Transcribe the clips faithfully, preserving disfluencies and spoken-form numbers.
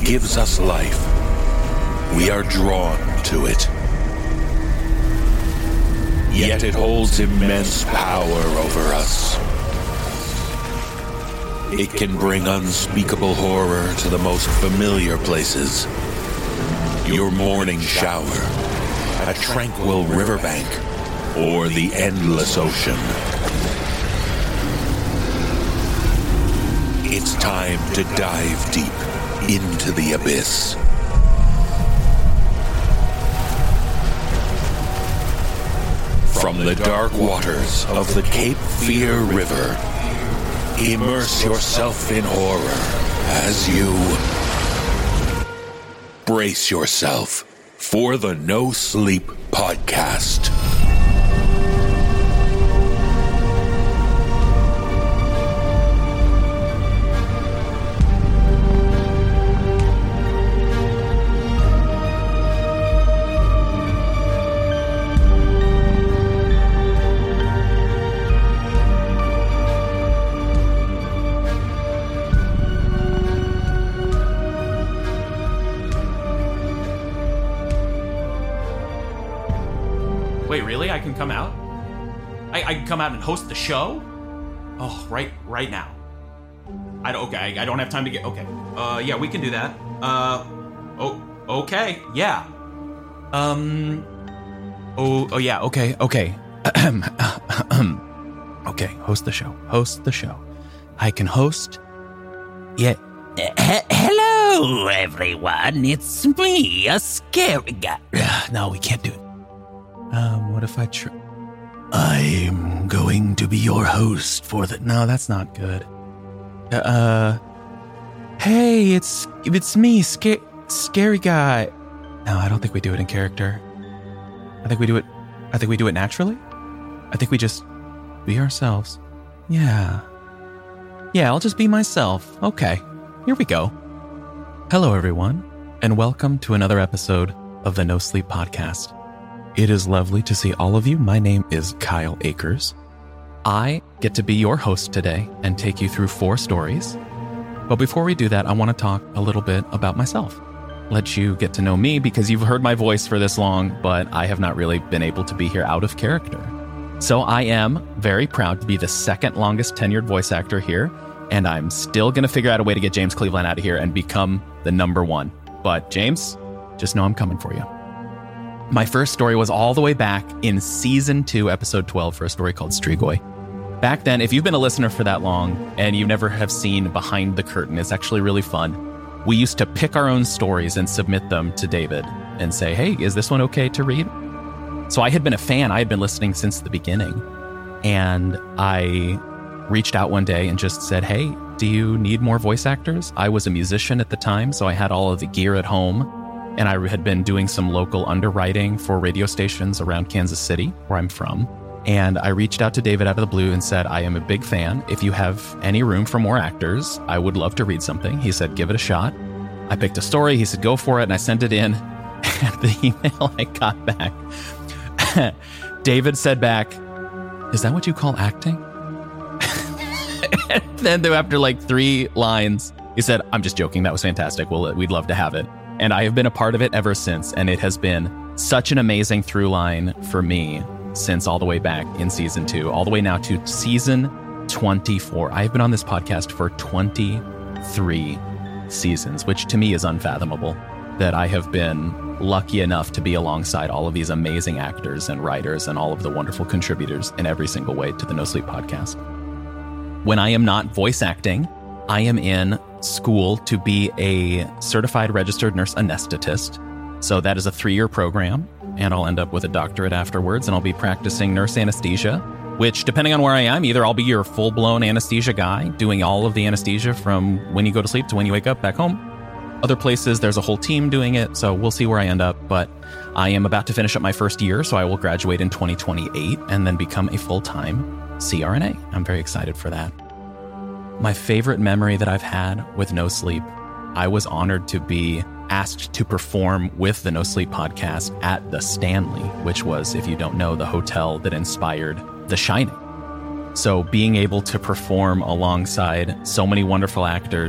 gives us life. We are drawn to it. Yet it holds immense power over us. It can bring unspeakable horror to the most familiar places. Your morning shower, a tranquil riverbank, or the endless ocean. It's time to dive deep into the abyss. From the dark waters of the Cape Fear River, immerse yourself in horror as you brace yourself for the No Sleep Podcast. Wait, really? I can come out? I, I can come out and host the show? Oh, right right now. I don't, okay, I don't have time to get, okay. Uh, yeah, we can do that. Uh, oh, okay, yeah. Um, oh, oh yeah, okay, okay. Okay, host the show, host the show. I can host, yeah. Uh, hello, everyone. It's me, a scary guy. No, we can't do it. Um, what if I try? I'm going to be your host for the... No, that's not good. Uh, hey, it's it's me, sca- scary guy. No, I don't think we do it in character. I think we do it, I think we do it naturally. I think we just be ourselves. Yeah. Yeah, I'll just be myself. Okay, here we go. Hello, everyone, and welcome to another episode of the No Sleep Podcast. It is lovely to see all of you. My name is Kyle Akers. I get to be your host today and take you through four stories. But before we do that, I want to talk a little bit about myself. Let you get to know me because you've heard my voice for this long, but I have not really been able to be here out of character. So I am very proud to be the second longest tenured voice actor here, and I'm still going to figure out a way to get James Cleveland out of here and become the number one. But James, just know I'm coming for you. My first story was all the way back in season two, episode twelve, for a story called Strigoi. Back then, if you've been a listener for that long and you never have seen Behind the Curtain, it's actually really fun. We used to pick our own stories and submit them to David and say, hey, is this one okay to read? So I had been a fan. I had been listening since the beginning. And I reached out one day and just said, hey, do you need more voice actors? I was a musician at the time, so I had all of the gear at home. And I had been doing some local underwriting for radio stations around Kansas City, where I'm from. And I reached out to David out of the blue and said, I am a big fan. If you have any room for more actors, I would love to read something. He said, give it a shot. I picked a story. He said, go for it. And I sent it in. And the email I got back, David said back, is that what you call acting? And then after like three lines, he said, I'm just joking. That was fantastic. Well, we'd love to have it. And I have been a part of it ever since, and it has been such an amazing through line for me since all the way back in season two, all the way now to season twenty-four. I've been on this podcast for twenty-three seasons, which to me is unfathomable, that I have been lucky enough to be alongside all of these amazing actors and writers and all of the wonderful contributors in every single way to the No Sleep Podcast. When I am not voice acting, I am in school to be a certified registered nurse anesthetist. So that is a three-year program, and I'll end up with a doctorate afterwards, and I'll be practicing nurse anesthesia, which, depending on where I am, either I'll be your full-blown anesthesia guy, doing all of the anesthesia from when you go to sleep to when you wake up back home. Other places, there's a whole team doing it, so we'll see where I end up. But I am about to finish up my first year, so I will graduate in twenty twenty-eight and then become a full-time C R N A. I'm very excited for that. My favorite memory that I've had with No Sleep, I was honored to be asked to perform with the No Sleep Podcast at the Stanley, which was, if you don't know, the hotel that inspired The Shining. So being able to perform alongside so many wonderful actors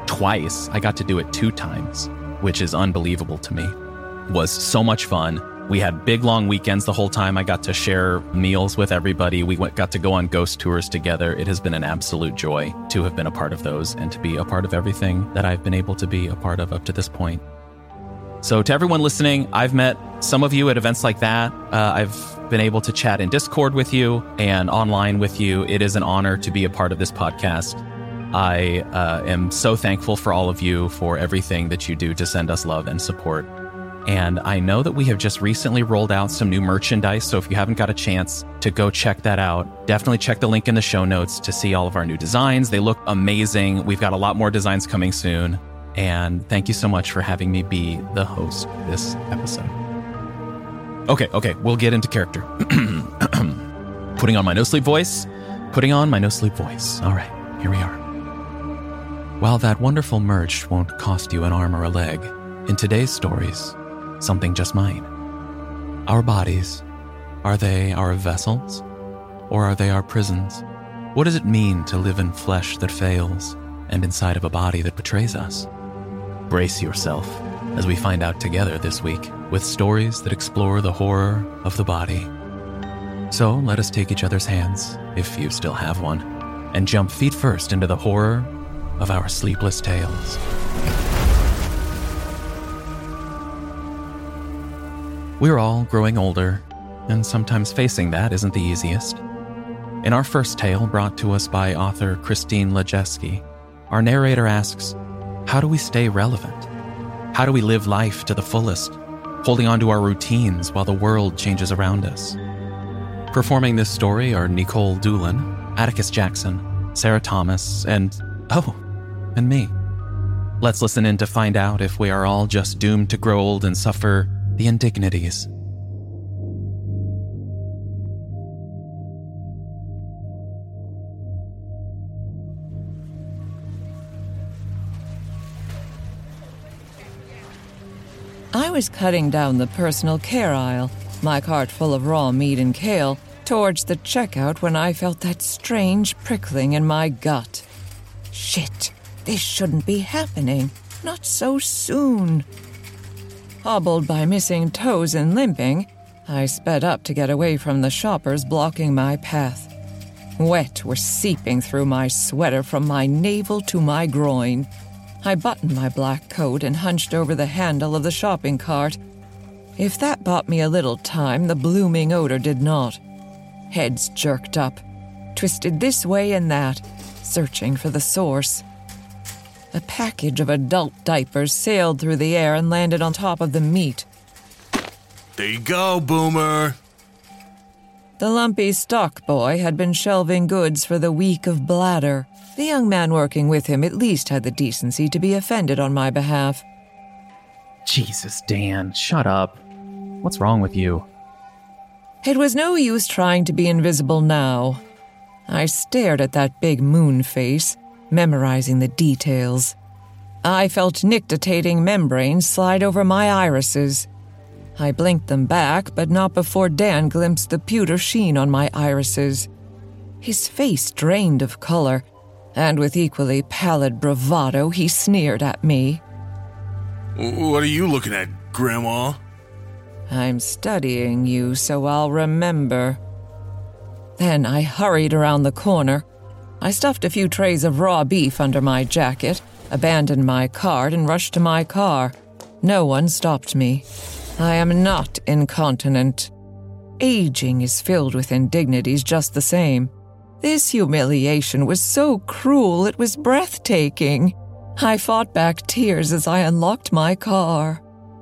twice. I got to do it two times, which is unbelievable to me. It was so much fun. We had big, long weekends the whole time. I got to share meals with everybody. We went, got to go on ghost tours together. It has been an absolute joy to have been a part of those and to be a part of everything that I've been able to be a part of up to this point. So to everyone listening, I've met some of you at events like that. Uh, I've been able to chat in Discord with you and online with you. It is an honor to be a part of this podcast. I uh, am so thankful for all of you for everything that you do to send us love and support. And I know that we have just recently rolled out some new merchandise, so if you haven't got a chance to go check that out, definitely check the link in the show notes to see all of our new designs. They look amazing. We've got a lot more designs coming soon. And thank you so much for having me be the host this episode. Okay, okay, we'll get into character. Putting on my no-sleep voice. Putting on my no-sleep voice. All right, here we are. While that wonderful merch won't cost you an arm or a leg, in today's stories, something just might. Our bodies, are they our vessels, or are they our prisons? What does it mean to live in flesh that fails and inside of a body that betrays us? Brace yourself as we find out together this week with stories that explore the horror of the body. So let us take each other's hands, if you still have one, and jump feet first into the horror of our sleepless tales. We're all growing older, and sometimes facing that isn't the easiest. In our first tale, brought to us by author Christine Lejeski, our narrator asks, how do we stay relevant? How do we live life to the fullest, holding on to our routines while the world changes around us? Performing this story are Nicole Doolin, Atticus Jackson, Sarah Thomas, and, oh, and me. Let's listen in to find out if we are all just doomed to grow old and suffer the indignities. I was cutting down the personal care aisle, my cart full of raw meat and kale, towards the checkout when I felt that strange prickling in my gut. Shit, this shouldn't be happening. Not so soon. Hobbled by missing toes and limping, I sped up to get away from the shoppers blocking my path. Wet was seeping through my sweater from my navel to my groin. I buttoned my black coat and hunched over the handle of the shopping cart. If that bought me a little time, the blooming odor did not. Heads jerked up, twisted this way and that, searching for the source. A package of adult diapers sailed through the air and landed on top of the meat. There you go, Boomer. The lumpy stock boy had been shelving goods for the week of bladder. The young man working with him at least had the decency to be offended on my behalf. Jesus, Dan, shut up. What's wrong with you? It was no use trying to be invisible now. I stared at that big moon face, memorizing the details. I felt nictitating membranes slide over my irises. I blinked them back, but not before Dan glimpsed the pewter sheen on my irises. His face drained of color, and with equally pallid bravado, he sneered at me. What are you looking at, Grandma? I'm studying you so I'll remember. Then I hurried around the corner. I stuffed a few trays of raw beef under my jacket, abandoned my cart, and rushed to my car. No one stopped me. I am not incontinent. Aging is filled with indignities just the same. This humiliation was so cruel it was breathtaking. I fought back tears as I unlocked my car.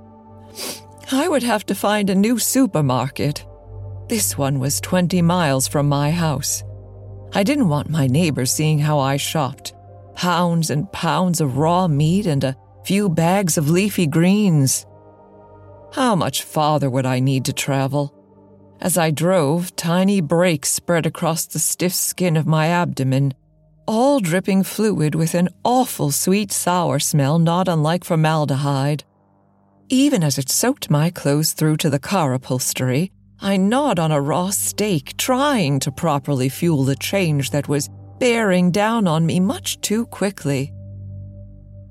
I would have to find a new supermarket. This one was twenty miles from my house. I didn't want my neighbors seeing how I shopped. Pounds and pounds of raw meat and a few bags of leafy greens. How much farther would I need to travel? As I drove, tiny breaks spread across the stiff skin of my abdomen, all dripping fluid with an awful sweet sour smell not unlike formaldehyde. Even as it soaked my clothes through to the car upholstery, I gnawed on a raw steak, trying to properly fuel the change that was bearing down on me much too quickly.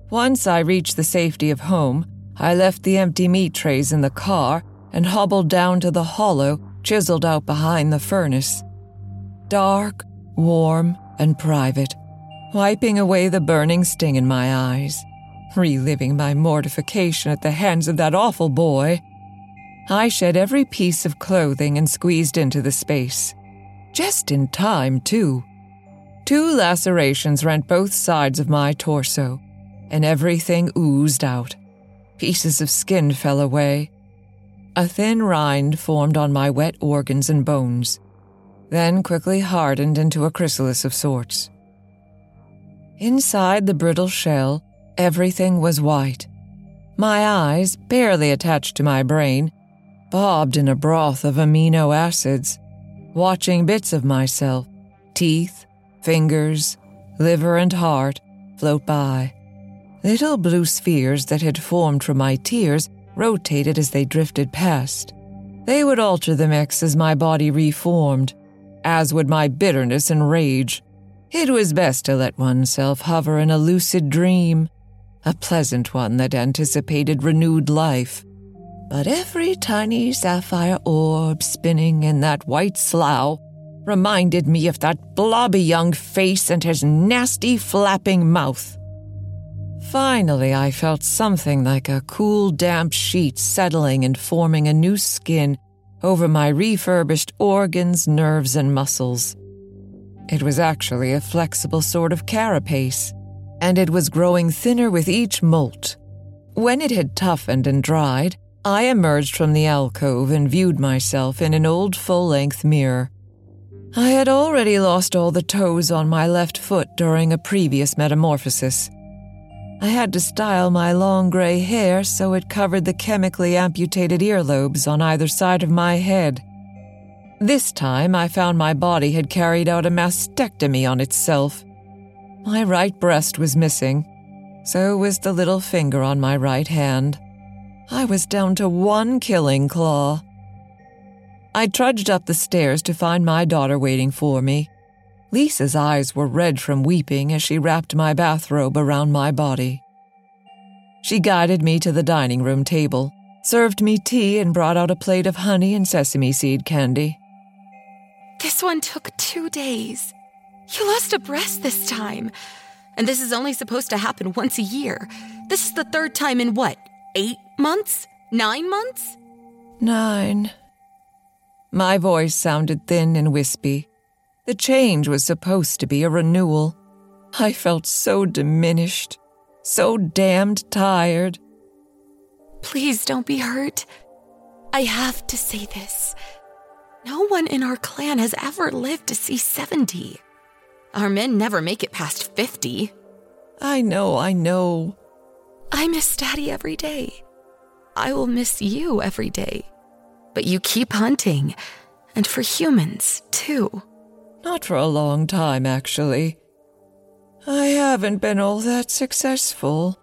Once I reached the safety of home, I left the empty meat trays in the car and hobbled down to the hollow chiseled out behind the furnace. Dark, warm, and private, wiping away the burning sting in my eyes, reliving my mortification at the hands of that awful boy. I shed every piece of clothing and squeezed into the space. Just in time, too. Two lacerations rent both sides of my torso, and everything oozed out. Pieces of skin fell away. A thin rind formed on my wet organs and bones, then quickly hardened into a chrysalis of sorts. Inside the brittle shell, everything was white. My eyes, barely attached to my brain, bobbed in a broth of amino acids, watching bits of myself, teeth, fingers, liver, and heart, float by. Little blue spheres that had formed from my tears rotated as they drifted past. They would alter the mix as my body reformed, as would my bitterness and rage. It was best to let oneself hover in a lucid dream, a pleasant one that anticipated renewed life. But every tiny sapphire orb spinning in that white slough reminded me of that blobby young face and his nasty flapping mouth. Finally, I felt something like a cool, damp sheet settling and forming a new skin over my refurbished organs, nerves, and muscles. It was actually a flexible sort of carapace, and it was growing thinner with each molt. When it had toughened and dried, I emerged from the alcove and viewed myself in an old full-length mirror. I had already lost all the toes on my left foot during a previous metamorphosis. I had to style my long gray hair so it covered the chemically amputated earlobes on either side of my head. This time, I found my body had carried out a mastectomy on itself. My right breast was missing, so was the little finger on my right hand. I was down to one killing claw. I trudged up the stairs to find my daughter waiting for me. Lisa's eyes were red from weeping as she wrapped my bathrobe around my body. She guided me to the dining room table, served me tea, and brought out a plate of honey and sesame seed candy. This one took two days. You lost a breast this time. And this is only supposed to happen once a year. This is the third time in what, eight months? Nine months? Nine. My voice sounded thin and wispy. The change was supposed to be a renewal. I felt so diminished, so damned tired. Please don't be hurt. I have to say this. No one in our clan has ever lived to see seventy. Our men never make it past fifty. I know, I know. I miss Daddy every day. I will miss you every day. But you keep hunting, and for humans, too. Not for a long time, actually. I haven't been all that successful.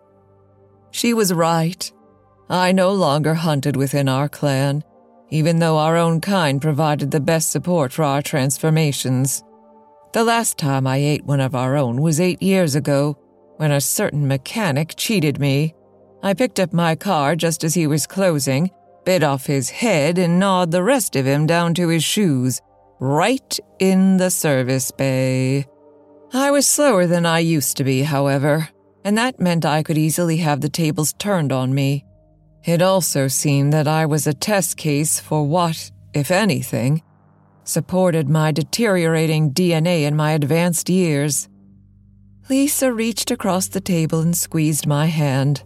She was right. I no longer hunted within our clan, even though our own kind provided the best support for our transformations. The last time I ate one of our own was eight years ago, when a certain mechanic cheated me. I picked up my car just as he was closing, bit off his head, and gnawed the rest of him down to his shoes, right in the service bay. I was slower than I used to be, however, and that meant I could easily have the tables turned on me. It also seemed that I was a test case for what, if anything, supported my deteriorating D N A in my advanced years. Lisa reached across the table and squeezed my hand.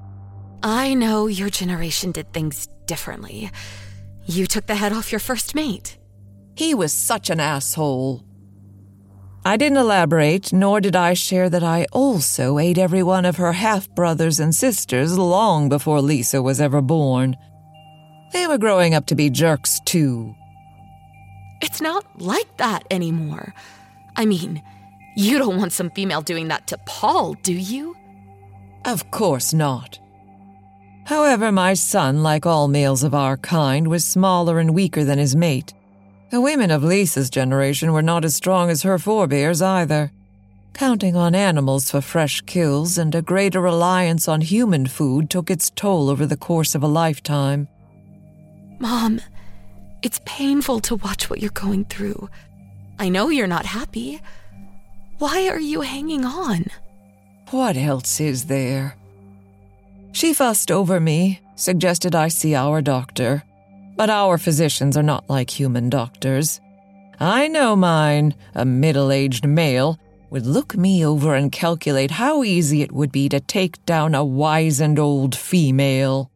I know your generation did things differently. You took the head off your first mate. He was such an asshole. I didn't elaborate, nor did I share that I also ate every one of her half-brothers and sisters long before Lisa was ever born. They were growing up to be jerks, too. It's not like that anymore. I mean, you don't want some female doing that to Paul, do you? Of course not. However, my son, like all males of our kind, was smaller and weaker than his mate. The women of Lisa's generation were not as strong as her forebears either. Counting on animals for fresh kills and a greater reliance on human food took its toll over the course of a lifetime. Mom, it's painful to watch what you're going through. I know you're not happy. Why are you hanging on? What else is there? She fussed over me, suggested I see our doctor. But our physicians are not like human doctors. I know mine, a middle-aged male, would look me over and calculate how easy it would be to take down a wizened old female.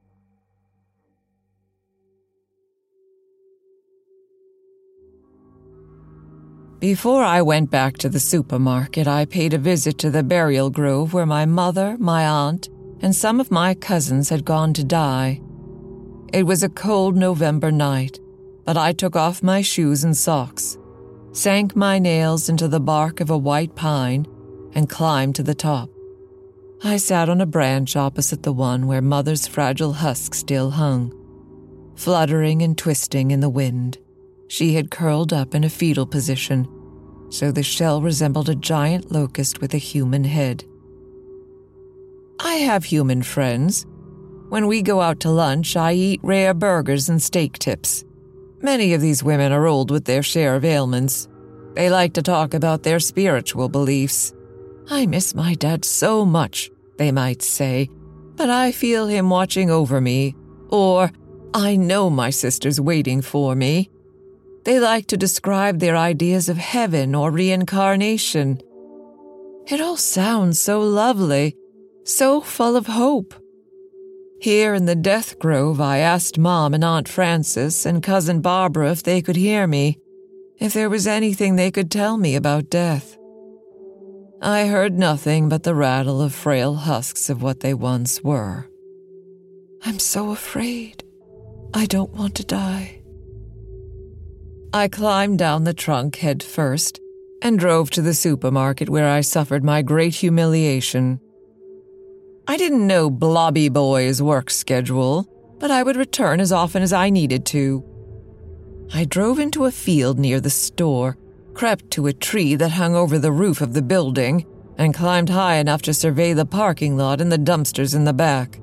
Before I went back to the supermarket, I paid a visit to the burial grove where my mother, my aunt, and some of my cousins had gone to die. It was a cold November night, but I took off my shoes and socks, sank my nails into the bark of a white pine, and climbed to the top. I sat on a branch opposite the one where Mother's fragile husk still hung. Fluttering and twisting in the wind, she had curled up in a fetal position, so the shell resembled a giant locust with a human head. I have human friends. When we go out to lunch, I eat rare burgers and steak tips. Many of these women are old with their share of ailments. They like to talk about their spiritual beliefs. I miss my dad so much, they might say, but I feel him watching over me, or I know my sister's waiting for me. They like to describe their ideas of heaven or reincarnation. It all sounds so lovely, so full of hope. Here in the death grove, I asked Mom and Aunt Frances and Cousin Barbara if they could hear me, if there was anything they could tell me about death. I heard nothing but the rattle of frail husks of what they once were. I'm so afraid. I don't want to die. I climbed down the trunk head first and drove to the supermarket where I suffered my great humiliation. I didn't know Blobby Boy's work schedule, but I would return as often as I needed to. I drove into a field near the store, crept to a tree that hung over the roof of the building, and climbed high enough to survey the parking lot and the dumpsters in the back.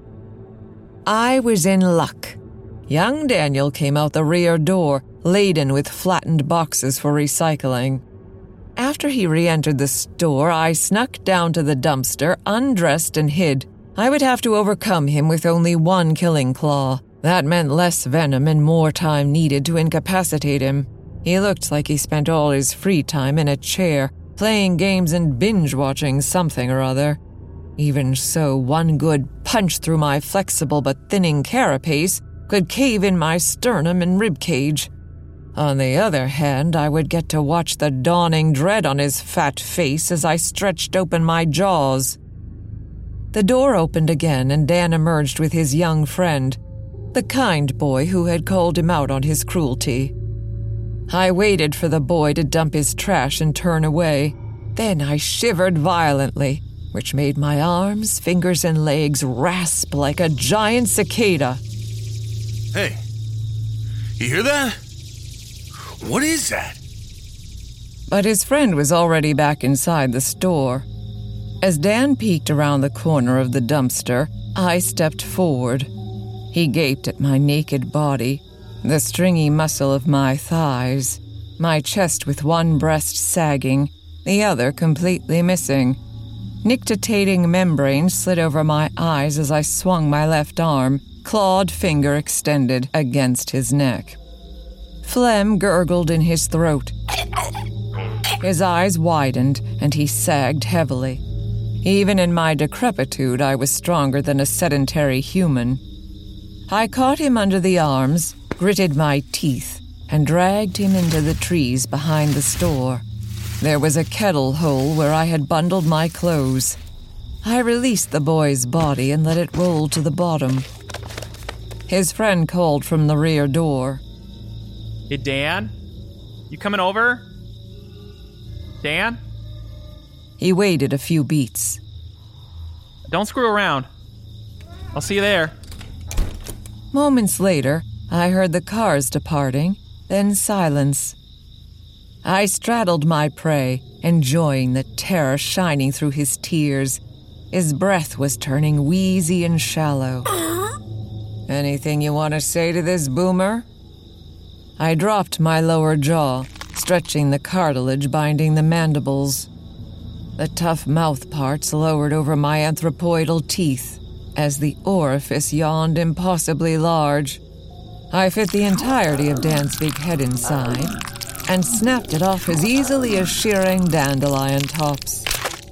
I was in luck. Young Daniel came out the rear door, laden with flattened boxes for recycling. After he re-entered the store, I snuck down to the dumpster, undressed and hid. I would have to overcome him with only one killing claw. That meant less venom and more time needed to incapacitate him. He looked like he spent all his free time in a chair, playing games and binge-watching something or other. Even so, one good punch through my flexible but thinning carapace could cave in my sternum and ribcage. On the other hand, I would get to watch the dawning dread on his fat face as I stretched open my jaws. The door opened again, and Dan emerged with his young friend, the kind boy who had called him out on his cruelty. I waited for the boy to dump his trash and turn away. Then I shivered violently, which made my arms, fingers, and legs rasp like a giant cicada. Hey, you hear that? What is that? But his friend was already back inside the store. As Dan peeked around the corner of the dumpster, I stepped forward. He gaped at my naked body, the stringy muscle of my thighs, my chest with one breast sagging, the other completely missing. Nictitating membrane slid over my eyes as I swung my left arm, clawed finger extended against his neck. Phlegm gurgled in his throat. His eyes widened, and he sagged heavily. Even in my decrepitude, I was stronger than a sedentary human. I caught him under the arms, gritted my teeth, and dragged him into the trees behind the store. There was a kettle hole where I had bundled my clothes. I released the boy's body and let it roll to the bottom. His friend called from the rear door. Hey, Dan? You coming over? Dan? He waited a few beats. Don't screw around. I'll see you there. Moments later, I heard the cars departing, then silence. I straddled my prey, enjoying the terror shining through his tears. His breath was turning wheezy and shallow. Anything you want to say to this boomer? I dropped my lower jaw, stretching the cartilage binding the mandibles. The tough mouth parts lowered over my anthropoidal teeth as the orifice yawned impossibly large. I fit the entirety of Dan's big head inside and snapped it off as easily as shearing dandelion tops.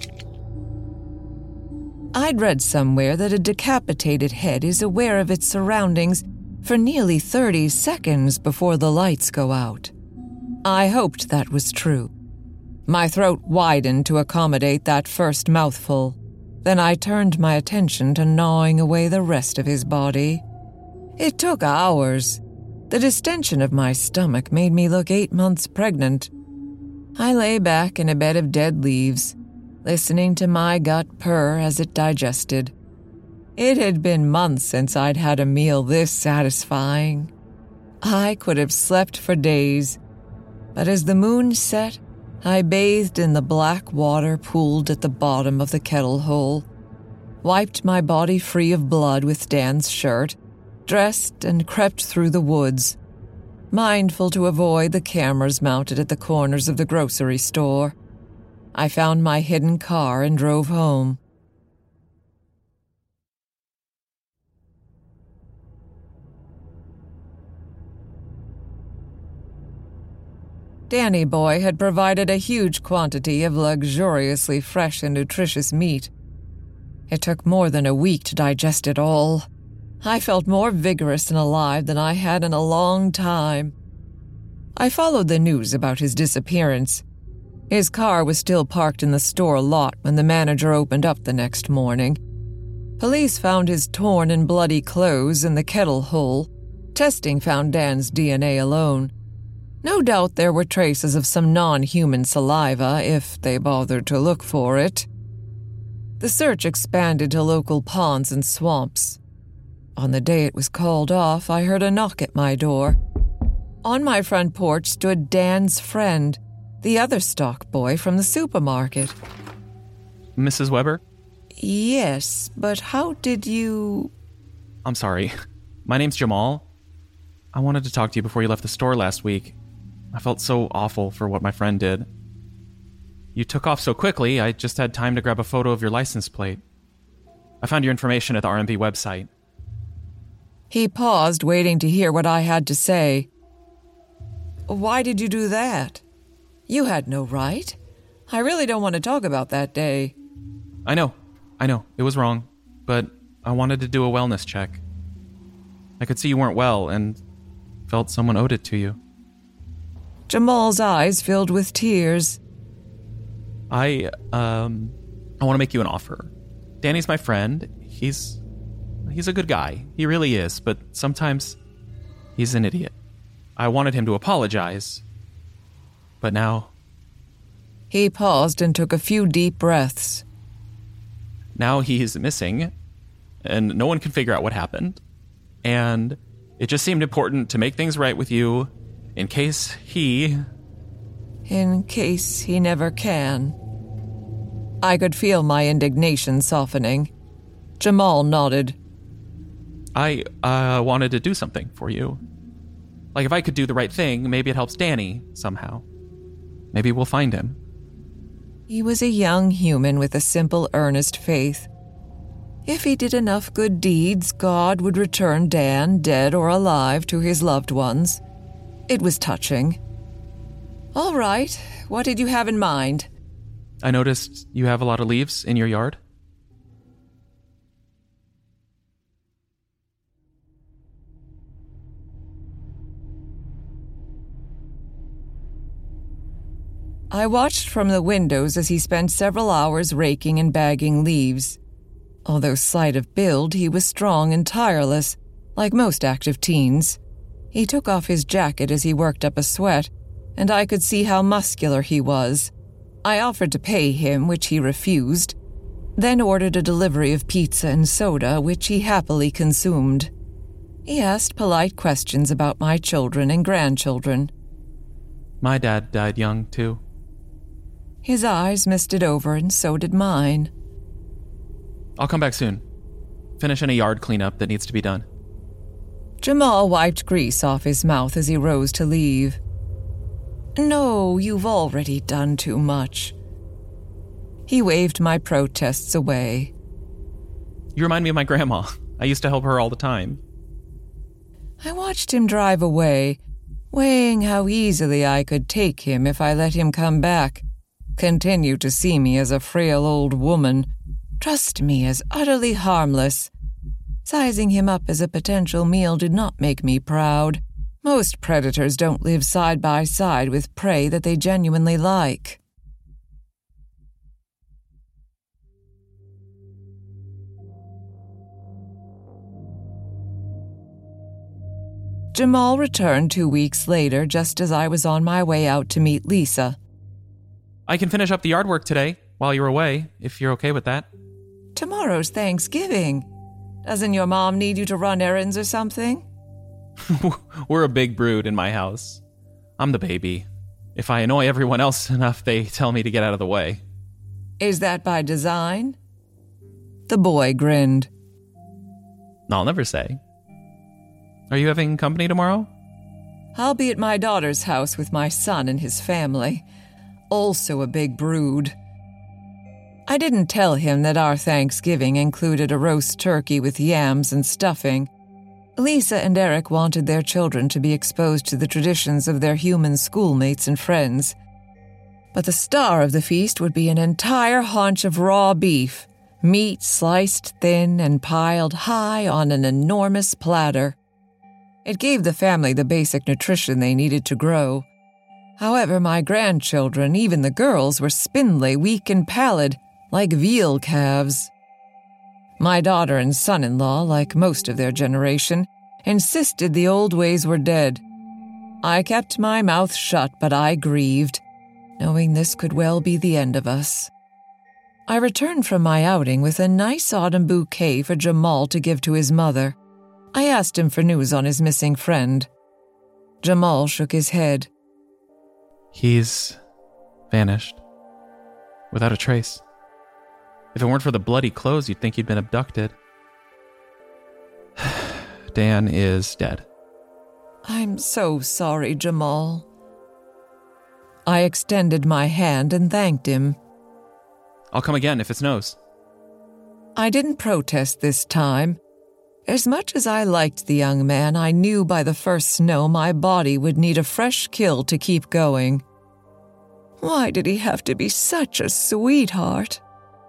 I'd read somewhere that a decapitated head is aware of its surroundings for nearly thirty seconds before the lights go out. I hoped that was true. My throat widened to accommodate that first mouthful. Then I turned my attention to gnawing away the rest of his body. It took hours. The distension of my stomach made me look eight months pregnant. I lay back in a bed of dead leaves, listening to my gut purr as it digested. It had been months since I'd had a meal this satisfying. I could have slept for days, but as the moon set, I bathed in the black water pooled at the bottom of the kettle hole, wiped my body free of blood with Dan's shirt, dressed and crept through the woods, mindful to avoid the cameras mounted at the corners of the grocery store. I found my hidden car and drove home. Danny Boy had provided a huge quantity of luxuriously fresh and nutritious meat. It took more than a week to digest it all. I felt more vigorous and alive than I had in a long time. I followed the news about his disappearance. His car was still parked in the store lot when the manager opened up the next morning. Police found his torn and bloody clothes in the kettle hole. Testing found Dan's D N A alone. No doubt there were traces of some non-human saliva if they bothered to look for it. The search expanded to local ponds and swamps. On the day it was called off, I heard a knock at my door. On my front porch stood Dan's friend, the other stock boy from the supermarket. Missus Weber? Yes, but how did you... I'm sorry. My name's Jamal. I wanted to talk to you before you left the store last week. I felt so awful for what my friend did. You took off so quickly, I just had time to grab a photo of your license plate. I found your information at the R M V website. He paused, waiting to hear what I had to say. Why did you do that? You had no right. I really don't want to talk about that day. I know. I know. It was wrong. But I wanted to do a wellness check. I could see you weren't well and felt someone owed it to you. Jamal's eyes filled with tears. I, um, I want to make you an offer. Danny's my friend. He's, he's a good guy. He really is, but sometimes he's an idiot. I wanted him to apologize, but now... He paused and took a few deep breaths. Now he's missing, and no one can figure out what happened. And it just seemed important to make things right with you, in case he... In case he never can. I could feel my indignation softening. Jamal nodded. I, uh, wanted to do something for you. Like, if I could do the right thing, maybe it helps Danny, somehow. Maybe we'll find him. He was a young human with a simple, earnest faith. If he did enough good deeds, God would return Dan, dead or alive, to his loved ones. It was touching. All right, what did you have in mind? I noticed you have a lot of leaves in your yard. I watched from the windows as he spent several hours raking and bagging leaves. Although slight of build, he was strong and tireless, like most active teens. He took off his jacket as he worked up a sweat, and I could see how muscular he was. I offered to pay him, which he refused, then ordered a delivery of pizza and soda, which he happily consumed. He asked polite questions about my children and grandchildren. My dad died young, too. His eyes misted over, and so did mine. I'll come back soon. Finish any yard cleanup that needs to be done. Jamal wiped grease off his mouth as he rose to leave. No, you've already done too much. He waved my protests away. You remind me of my grandma. I used to help her all the time. I watched him drive away, weighing how easily I could take him if I let him come back, continue to see me as a frail old woman, trust me as utterly harmless. Sizing him up as a potential meal did not make me proud. Most predators don't live side by side with prey that they genuinely like. Jamal returned two weeks later, just as I was on my way out to meet Lisa. I can finish up the yard work today, while you're away, if you're okay with that. Tomorrow's Thanksgiving. Doesn't your mom need you to run errands or something? We're a big brood in my house. I'm the baby. If I annoy everyone else enough, they tell me to get out of the way. Is that by design? The boy grinned. I'll never say. Are you having company tomorrow? I'll be at my daughter's house with my son and his family. Also a big brood. I didn't tell him that our Thanksgiving included a roast turkey with yams and stuffing. Lisa and Eric wanted their children to be exposed to the traditions of their human schoolmates and friends. But the star of the feast would be an entire haunch of raw beef, meat sliced thin and piled high on an enormous platter. It gave the family the basic nutrition they needed to grow. However, my grandchildren, even the girls, were spindly, weak, and pallid, like veal calves. My daughter and son-in-law, like most of their generation, insisted the old ways were dead. I kept my mouth shut, but I grieved, knowing this could well be the end of us. I returned from my outing with a nice autumn bouquet for Jamal to give to his mother. I asked him for news on his missing friend. Jamal shook his head. He's vanished. Without a trace. If it weren't for the bloody clothes, you'd think he'd been abducted. Dan is dead. I'm so sorry, Jamal. I extended my hand and thanked him. I'll come again if it snows. I didn't protest this time. As much as I liked the young man, I knew by the first snow my body would need a fresh kill to keep going. Why did he have to be such a sweetheart?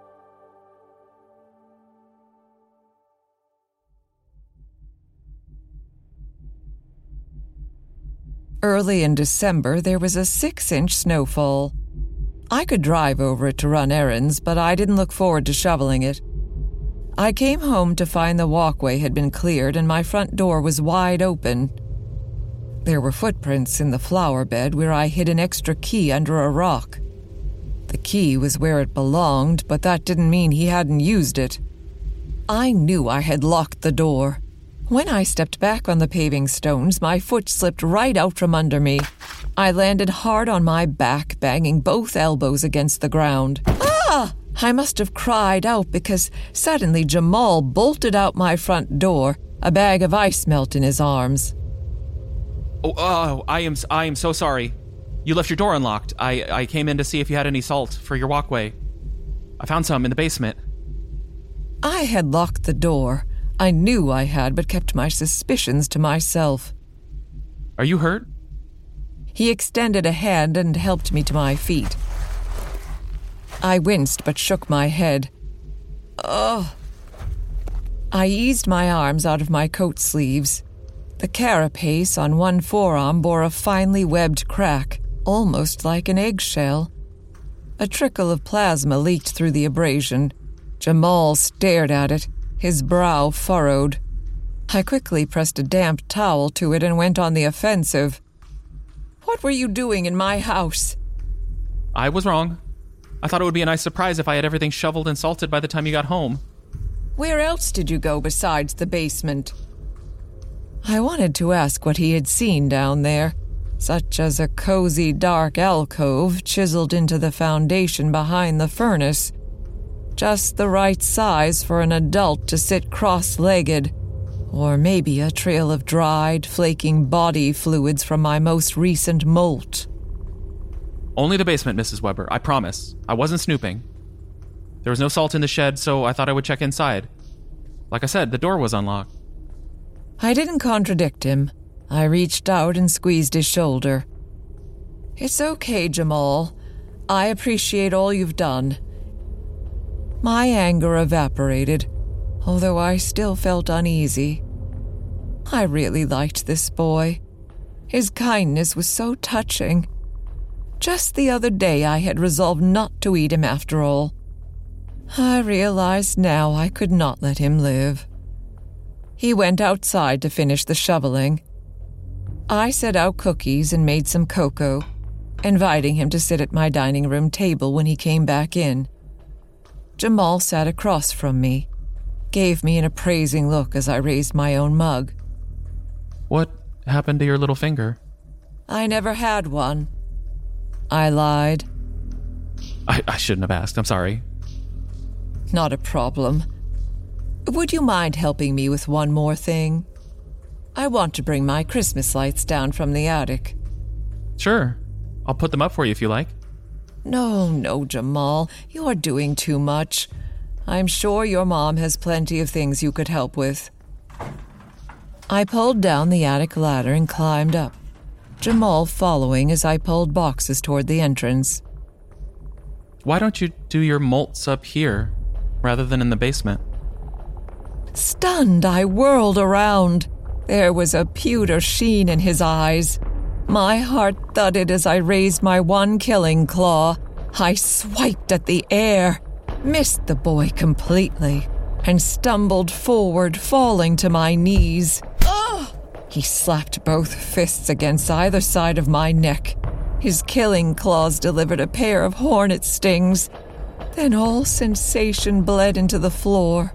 Early in December, there was a six-inch snowfall. I could drive over it to run errands, but I didn't look forward to shoveling it. I came home to find the walkway had been cleared and my front door was wide open. There were footprints in the flower bed where I hid an extra key under a rock. The key was where it belonged, but that didn't mean he hadn't used it. I knew I had locked the door. When I stepped back on the paving stones, my foot slipped right out from under me. I landed hard on my back, banging both elbows against the ground. Ah! I must have cried out because suddenly Jamal bolted out my front door, a bag of ice melt in his arms. Oh, oh, I am I am so sorry. You left your door unlocked. I, I came in to see if you had any salt for your walkway. I found some in the basement. I had locked the door. I knew I had, but kept my suspicions to myself. Are you hurt? He extended a hand and helped me to my feet. I winced but shook my head. Ugh. I eased my arms out of my coat sleeves. The carapace on one forearm bore a finely webbed crack, almost like an eggshell. A trickle of plasma leaked through the abrasion. Jamal stared at it, his brow furrowed. I quickly pressed a damp towel to it and went on the offensive. What were you doing in my house? I was wrong. I thought it would be a nice surprise if I had everything shoveled and salted by the time you got home. Where else did you go besides the basement? I wanted to ask what he had seen down there, such as a cozy dark alcove chiseled into the foundation behind the furnace, just the right size for an adult to sit cross-legged, or maybe a trail of dried, flaking body fluids from my most recent molt. Only the basement, Missus Weber, I promise. I wasn't snooping. There was no salt in the shed, so I thought I would check inside. Like I said, the door was unlocked. I didn't contradict him. I reached out and squeezed his shoulder. It's okay, Jamal. I appreciate all you've done. My anger evaporated, although I still felt uneasy. I really liked this boy. His kindness was so touching. Just the other day I had resolved not to eat him after all. I realized now I could not let him live. He went outside to finish the shoveling. I set out cookies and made some cocoa, inviting him to sit at my dining room table when he came back in. Jamal sat across from me, gave me an appraising look as I raised my own mug. What happened to your little finger? I never had one. I lied. I, I shouldn't have asked. I'm sorry. Not a problem. Would you mind helping me with one more thing? I want to bring my Christmas lights down from the attic. Sure. I'll put them up for you if you like. No, no, Jamal. You're doing too much. I'm sure your mom has plenty of things you could help with. I pulled down the attic ladder and climbed up, Jamal following as I pulled boxes toward the entrance. Why don't you do your molts up here, rather than in the basement? Stunned, I whirled around. There was a pewter sheen in his eyes. My heart thudded as I raised my one killing claw. I swiped at the air, missed the boy completely, and stumbled forward, falling to my knees. Oh! He slapped both fists against either side of my neck. His killing claws delivered a pair of hornet stings. Then all sensation bled into the floor.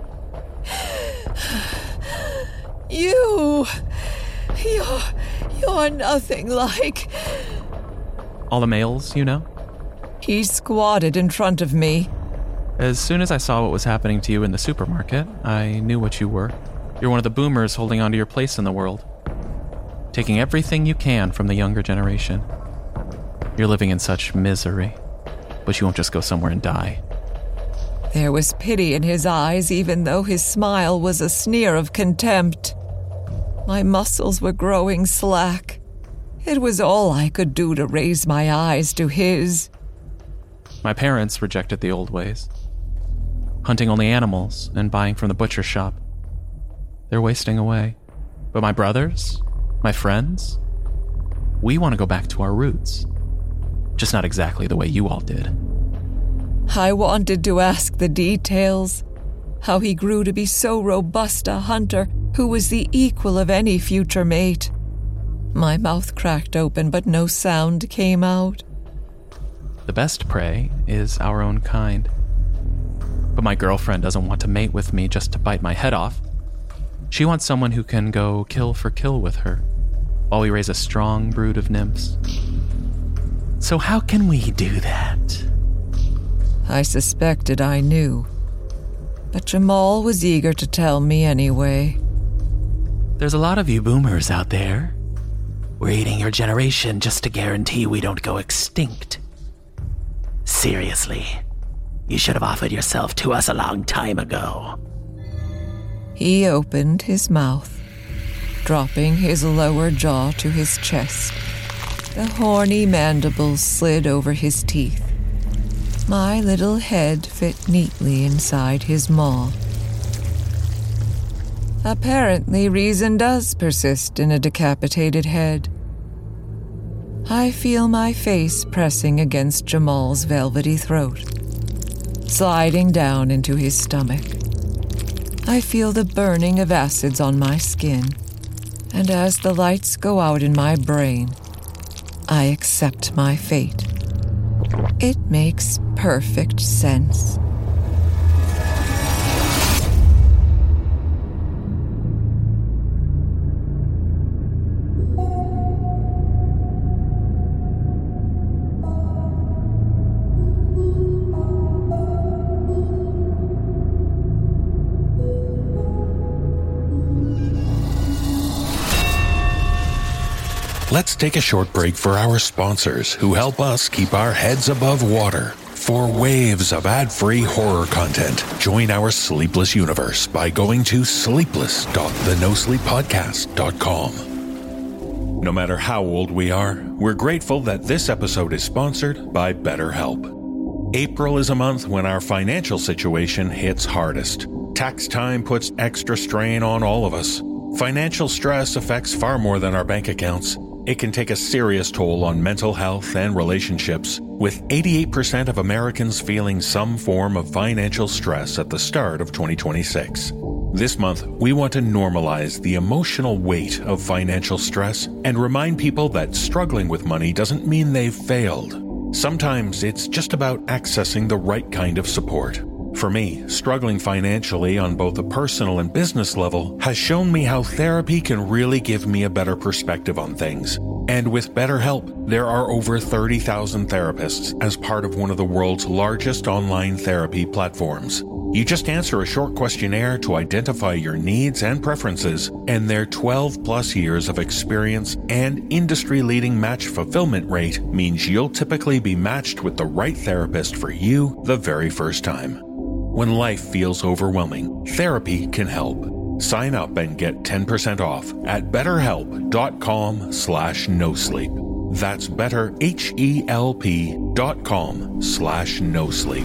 You... You're... You're nothing like... All the males, you know? He squatted in front of me. As soon as I saw what was happening to you in the supermarket, I knew what you were. You're one of the boomers holding on to your place in the world. Taking everything you can from the younger generation. You're living in such misery, but you won't just go somewhere and die. There was pity in his eyes, even though his smile was a sneer of contempt. My muscles were growing slack. It was all I could do to raise my eyes to his. My parents rejected the old ways. Hunting only animals and buying from the butcher shop. They're wasting away. But my brothers, my friends, we want to go back to our roots. Just not exactly the way you all did. I wanted to ask the details. How he grew to be so robust a hunter who was the equal of any future mate. My mouth cracked open, but no sound came out. The best prey is our own kind. But my girlfriend doesn't want to mate with me just to bite my head off. She wants someone who can go kill for kill with her, while we raise a strong brood of nymphs. So how can we do that? I suspected I knew, but Jamal was eager to tell me anyway. There's a lot of you boomers out there. We're eating your generation just to guarantee we don't go extinct. Seriously, you should have offered yourself to us a long time ago. He opened his mouth, dropping his lower jaw to his chest. The horny mandibles slid over his teeth. My little head fit neatly inside his maw. Apparently, reason does persist in a decapitated head. I feel my face pressing against Jamal's velvety throat, sliding down into his stomach. I feel the burning of acids on my skin, and as the lights go out in my brain, I accept my fate. It makes perfect sense. let's take a short break for our sponsors who help us keep our heads above water. For waves of ad-free horror content, join our Sleepless universe by going to sleepless dot the no sleep podcast dot com. No matter how old we are, we're grateful that this episode is sponsored by BetterHelp. April is a month when our financial situation hits hardest. Tax time puts extra strain on all of us. Financial stress affects far more than our bank accounts. It can take a serious toll on mental health and relationships, with eighty-eight percent of Americans feeling some form of financial stress at the start of twenty twenty-six. This month, we want to normalize the emotional weight of financial stress and remind people that struggling with money doesn't mean they've failed. Sometimes it's just about accessing the right kind of support. For me, struggling financially on both a personal and business level has shown me how therapy can really give me a better perspective on things. And with BetterHelp, there are over thirty thousand therapists as part of one of the world's largest online therapy platforms. You just answer a short questionnaire to identify your needs and preferences, and their twelve plus years of experience and industry-leading match fulfillment rate means you'll typically be matched with the right therapist for you the very first time. When life feels overwhelming, therapy can help. Sign up and get ten percent off at betterhelp.com slash no sleep. That's better, H-E-L-P dot com slash no sleep.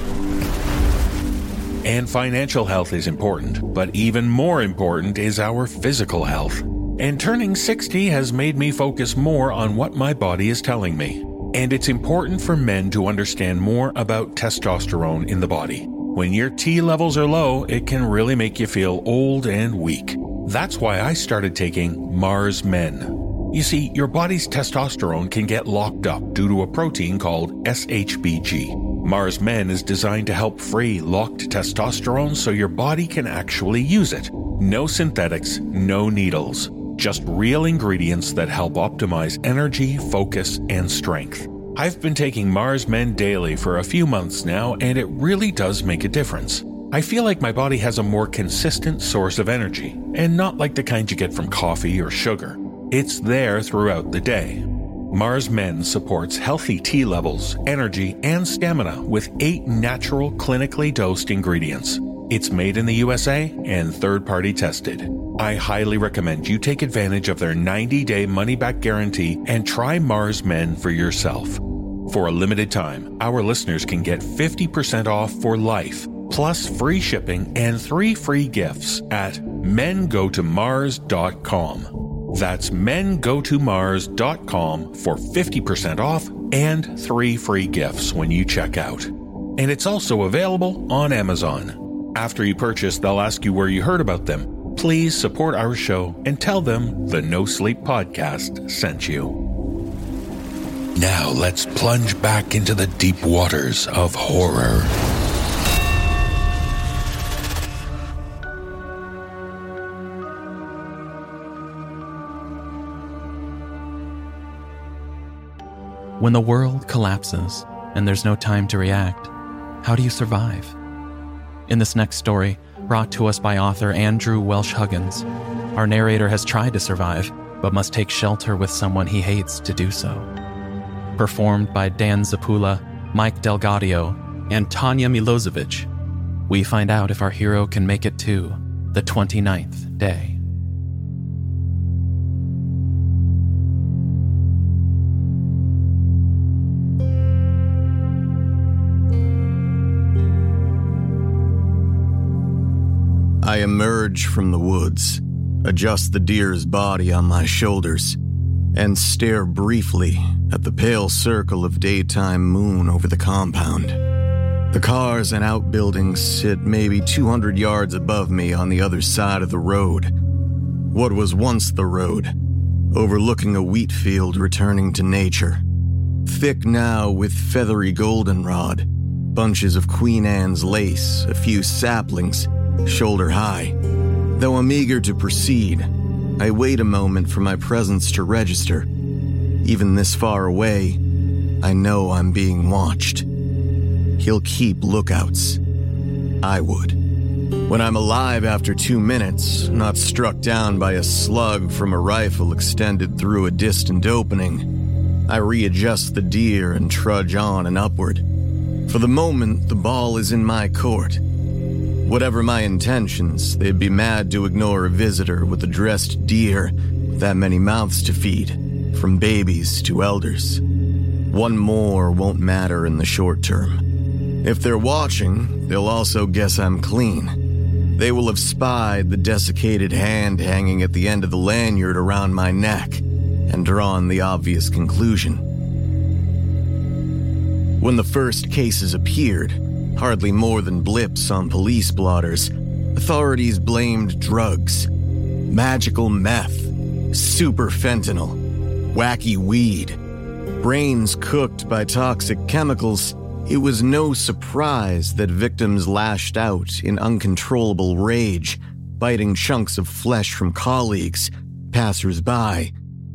And financial health is important, but even more important is our physical health. And turning sixty has made me focus more on what my body is telling me. And it's important for men to understand more about testosterone in the body. When your T levels are low, it can really make you feel old and weak. That's why I started taking Mars Men. You see, your body's testosterone can get locked up due to a protein called S H B G. Mars Men is designed to help free locked testosterone so your body can actually use it. No synthetics, no needles. Just real ingredients that help optimize energy, focus, and strength. I've been taking Mars Men daily for a few months now, and it really does make a difference. I feel like my body has a more consistent source of energy, and not like the kind you get from coffee or sugar. It's there throughout the day. Mars Men supports healthy T levels, energy, and stamina with eight natural, clinically dosed ingredients. It's made in the U S A and third-party tested. I highly recommend you take advantage of their ninety-day money-back guarantee and try Mars Men for yourself. For a limited time, our listeners can get fifty percent off for life, plus free shipping and three free gifts at men go to mars dot com. That's men go to mars dot com for fifty percent off and three free gifts when you check out. And it's also available on Amazon. After you purchase, they'll ask you where you heard about them. Please support our show and tell them the No Sleep Podcast sent you. Now let's plunge back into the deep waters of horror. When the world collapses and there's no time to react, how do you survive? In this next story, brought to us by author Andrew Welsh Huggins, our narrator has tried to survive, but must take shelter with someone he hates to do so. Performed by Dan Zapula, Mike Delgadio, and Tanya Milosevic, we find out if our hero can make it to the twenty-ninth day. I emerge from the woods, adjust the deer's body on my shoulders, and stare briefly at the pale circle of daytime moon over the compound. The cars and outbuildings sit maybe two hundred yards above me on the other side of the road. What was once the road, overlooking a wheat field returning to nature. Thick now with feathery goldenrod, bunches of Queen Anne's lace, a few saplings, shoulder high. Though I'm eager to proceed, I wait a moment for my presence to register. Even this far away, I know I'm being watched. He'll keep lookouts. I would. When I'm alive after two minutes, not struck down by a slug from a rifle extended through a distant opening, I readjust the deer and trudge on and upward. For the moment, the ball is in my court. Whatever my intentions, they'd be mad to ignore a visitor with a dressed deer with that many mouths to feed, from babies to elders. One more won't matter in the short term. If they're watching, they'll also guess I'm clean. They will have spied the desiccated hand hanging at the end of the lanyard around my neck and drawn the obvious conclusion. When the first cases appeared, hardly more than blips on police blotters, authorities blamed drugs, magical meth, super fentanyl, wacky weed, brains cooked by toxic chemicals. It was no surprise that victims lashed out in uncontrollable rage, biting chunks of flesh from colleagues, passers-by,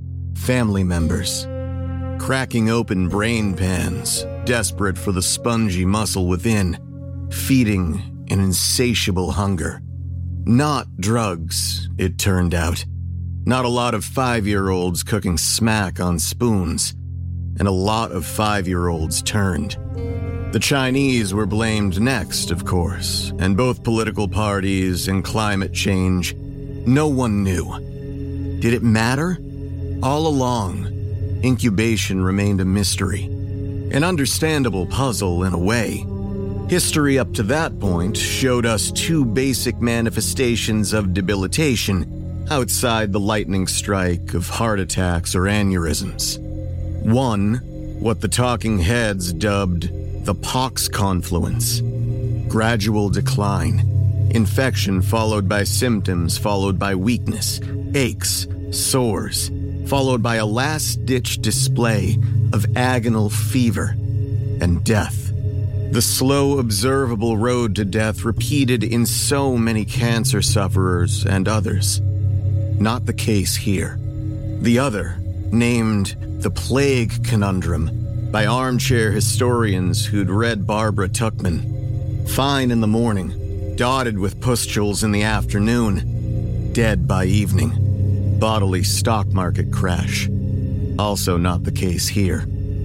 family members, cracking open brain pans, desperate for the spongy muscle within, feeding an insatiable hunger. Not drugs, it turned out. Not a lot of five-year-olds cooking smack on spoons, and a lot of five-year-olds turned. The Chinese were blamed next, of course, and both political parties and climate change. No one knew. Did it matter? All along, incubation remained a mystery. An understandable puzzle in a way. History up to that point showed us two basic manifestations of debilitation outside the lightning strike of heart attacks or aneurysms. One, what the talking heads dubbed the pox confluence. Gradual decline. Infection followed by symptoms followed by weakness, aches, sores, followed by a last-ditch display of agonal fever and death. The slow, observable road to death repeated in so many cancer sufferers and others. Not the case here. The other, named the Plague Conundrum, by armchair historians who'd read Barbara Tuchman. Fine in the morning, dotted with pustules in the afternoon, dead by evening. Bodily stock market crash. Also not the case here.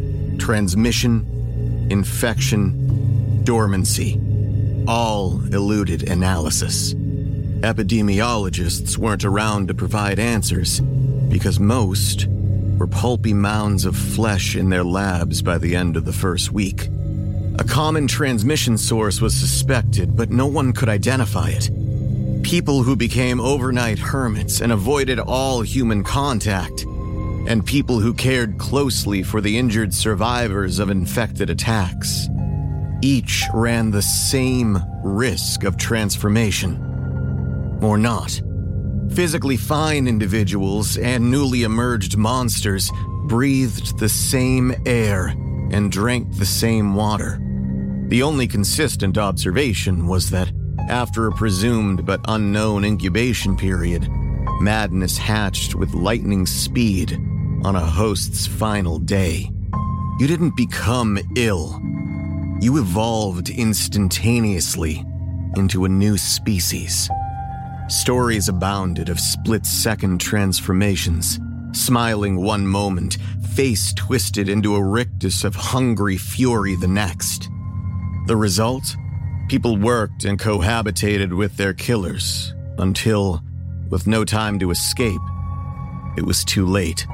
Transmission, infection, dormancy, all eluded analysis. Epidemiologists weren't around to provide answers because most were pulpy mounds of flesh in their labs by the end of the first week. A common transmission source was suspected, but no one could identify it. People who became overnight hermits and avoided all human contact, and people who cared closely for the injured survivors of infected attacks. Each ran the same risk of transformation. Or not. Physically fine individuals and newly emerged monsters breathed the same air and drank the same water. The only consistent observation was that after a presumed but unknown incubation period, madness hatched with lightning speed on a host's final day. You didn't become ill. You evolved instantaneously into a new species. Stories abounded of split-second transformations, smiling one moment, face twisted into a rictus of hungry fury the next. The result? People worked and cohabitated with their killers until, with no time to escape, it was too late.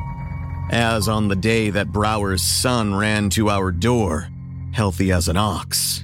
As on the day that Brower's son ran to our door, healthy as an ox.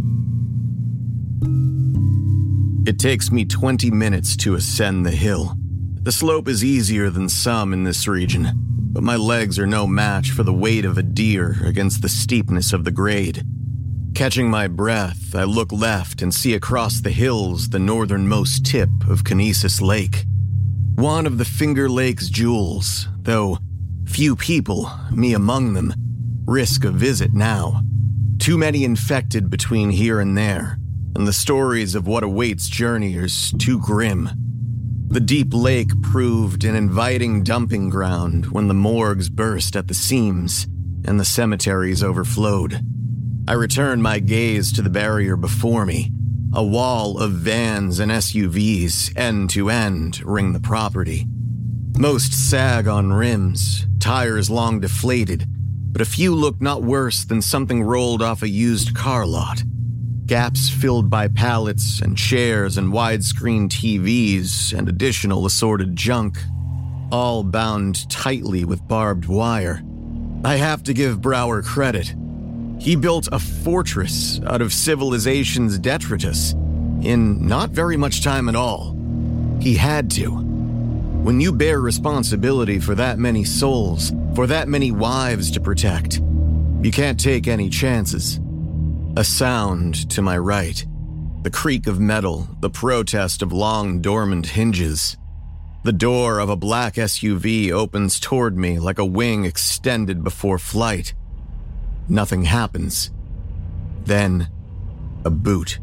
It takes me twenty minutes to ascend the hill. The slope is easier than some in this region, but my legs are no match for the weight of a deer against the steepness of the grade. Catching my breath, I look left and see across the hills the northernmost tip of Kinesis Lake. One of the Finger Lake's jewels, though few people, me among them, risk a visit now. Too many infected between here and there, and the stories of what awaits journeyers too grim. The deep lake proved an inviting dumping ground when the morgues burst at the seams and the cemeteries overflowed. I returned my gaze to the barrier before me, A wall of vans and S U Vs, end to end, ring the property. Most sag on rims, tires long deflated, but a few look not worse than something rolled off a used car lot. Gaps filled by pallets and chairs and widescreen T Vs and additional assorted junk, all bound tightly with barbed wire. I have to give Brower credit. He built a fortress out of civilization's detritus in not very much time at all. He had to. When you bear responsibility for that many souls, for that many wives to protect, you can't take any chances. A sound to my right, the creak of metal, the protest of long dormant hinges. The door of a black S U V opens toward me like a wing extended before flight. Nothing happens. Then, a boot.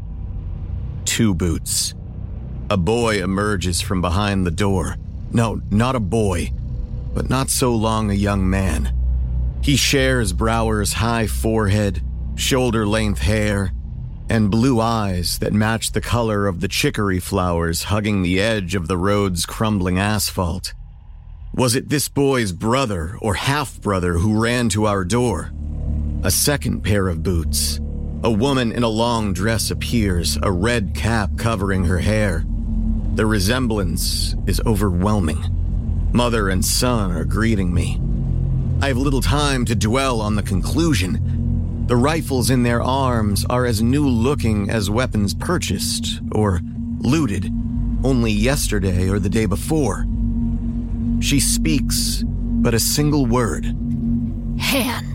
Two boots. A boy emerges from behind the door. No, not a boy, but not so long a young man. He shares Brower's high forehead, shoulder-length hair, and blue eyes that match the color of the chicory flowers hugging the edge of the road's crumbling asphalt. Was it this boy's brother or half-brother who ran to our door? A second pair of boots. A woman in a long dress appears, a red cap covering her hair. The resemblance is overwhelming. Mother and son are greeting me. I have little time to dwell on the conclusion. The rifles in their arms are as new-looking as weapons purchased or looted only yesterday or the day before. She speaks but a single word. Hand.